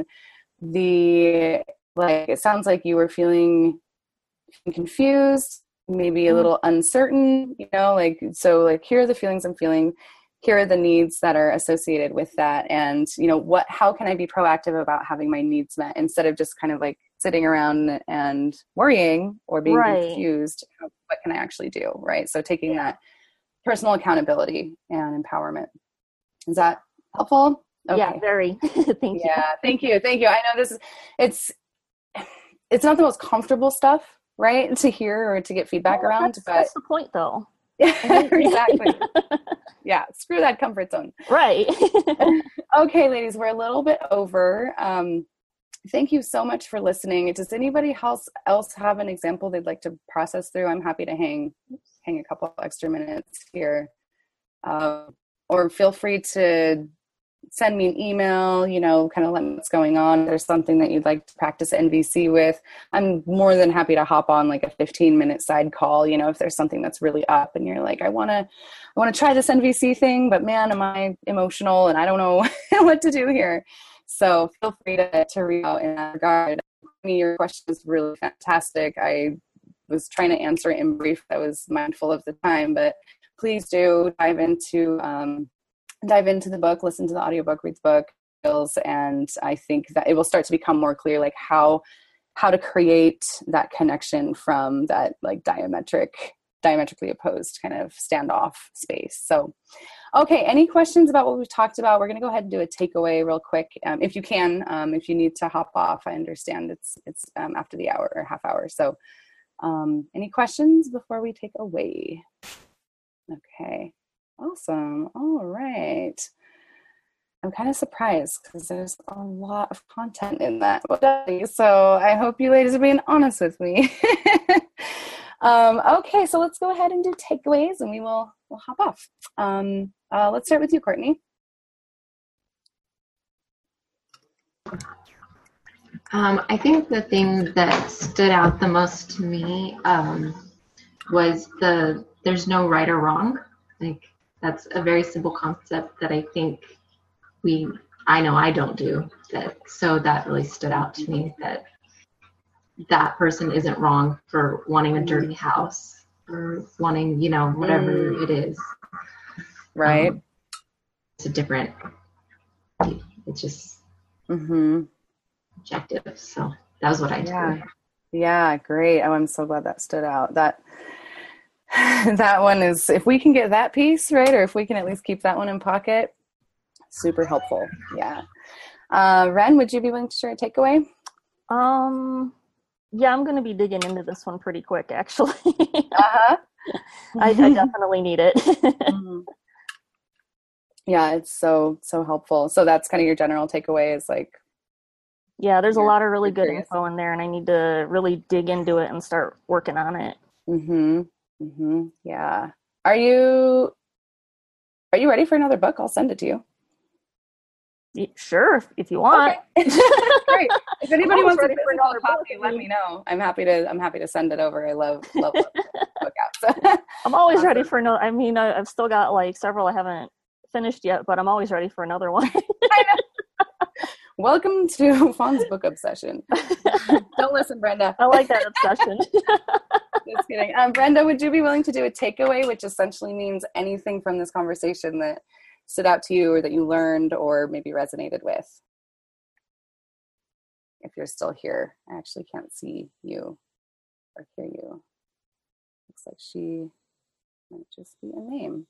the like it sounds like you were feeling confused, maybe a Mhm. little uncertain, you know, like, so like, here are the feelings I'm feeling. Here are the needs that are associated with that. And, you know, what, how can I be proactive about having my needs met instead of just kind of like sitting around and worrying or being Right. confused? What can I actually do? Right. So taking Yeah. that personal accountability and empowerment. Is that helpful? Okay. Yeah, very. Thank you. Yeah. Thank you. Thank you. I know this is, it's, it's not the most comfortable stuff, right, to hear or to get feedback Well, around, that's but that's the point, though. I mean, exactly. Yeah, screw that comfort zone. Right. Okay, ladies, we're a little bit over. Um, thank you so much for listening. Does anybody else else have an example they'd like to process through? I'm happy to hang hang a couple extra minutes here, uh, or feel free to send me an email, you know, kind of let me know what's going on. If there's something that you'd like to practice N V C with, I'm more than happy to hop on like a fifteen minute side call. You know, if there's something that's really up and you're like, I want to, I want to try this N V C thing, but man, am I emotional and I don't know what to do here. So feel free to, to reach out in that regard. I mean, your question is really fantastic. I was trying to answer it in brief. I was mindful of the time, but please do dive into, um, dive into the book, listen to the audiobook, read the book, and I think that it will start to become more clear, like how how to create that connection from that like diametric, diametrically opposed kind of standoff space. So, okay, any questions about what we've talked about? We're going to go ahead and do a takeaway real quick, um, if you can. Um, if you need to hop off, I understand it's it's um, after the hour or half hour. So, um, any questions before we take away? Okay. Awesome. All right. I'm kind of surprised because there's a lot of content in that. So I hope you ladies are being honest with me. um, okay, so let's go ahead and do takeaways and we will we'll hop off. Um, uh, let's start with you, Courtney. Um, I think the thing that stood out the most to me um, was the there's no right or wrong. Like, that's a very simple concept that I think we, I know I don't do that. So that really stood out to me, that that person isn't wrong for wanting a dirty house or wanting, you know, whatever Mm. it is. Right. Um, it's a different, it's just Mm-hmm. objective. So that was what I Yeah. took. Yeah, great. Oh, I'm so glad that stood out. That that one is, if we can get that piece, right, or if we can at least keep that one in pocket, super helpful. Yeah. Uh, Ren, would you be willing to share a takeaway? Um, yeah, I'm going to be digging into this one pretty quick, actually. Uh-huh. I, I definitely need it. Mhm. Yeah, it's so, so helpful. So that's kind of your general takeaway is like, Yeah, there's a You're- lot of really you're good curious. info in there, and I need to really dig into it and start working on it. mm-hmm, mm-hmm, yeah. Are you, are you ready for another book? I'll send it to you. Y- Sure, if, if you want. Okay. Great. If anybody always wants a ready for physical another book, copy, I let mean. me know. I'm happy to, I'm happy to send it over. I love, love, love book apps. I'm always Awesome. ready for another. I mean, I, I've still got like several I haven't finished yet, but I'm always ready for another one. I know. Welcome to Fawn's book obsession. Don't listen, Brenda. I like that obsession. Just kidding. Um, Brenda, would you be willing to do a takeaway, which essentially means anything from this conversation that stood out to you or that you learned or maybe resonated with? If you're still here, I actually can't see you or hear you. Looks like she might just be a name.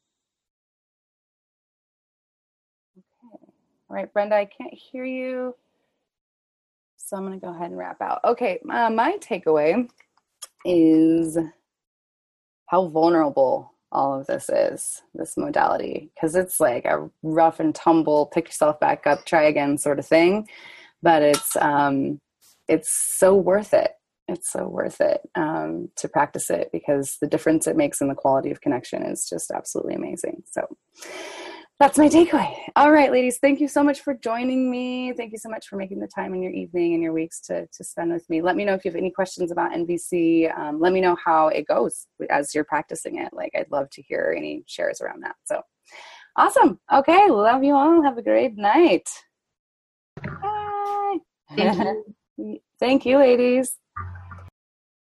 Okay. All right, Brenda, I can't hear you. So I'm going to go ahead and wrap out. Okay, uh, my takeaway is how vulnerable all of this is, this modality, because it's like a rough and tumble, pick yourself back up, try again sort of thing. But it's, um, it's so worth it. It's so worth it um, to practice it, because the difference it makes in the quality of connection is just absolutely amazing. So that's my takeaway. All right, ladies, thank you so much for joining me. Thank you so much for making the time in your evening and your weeks to, to spend with me. Let me know if you have any questions about N V C. Um, let me know how it goes as you're practicing it. Like, I'd love to hear any shares around that. So awesome. Okay. Love you all. Have a great night. Bye. Thank you. Thank you, ladies.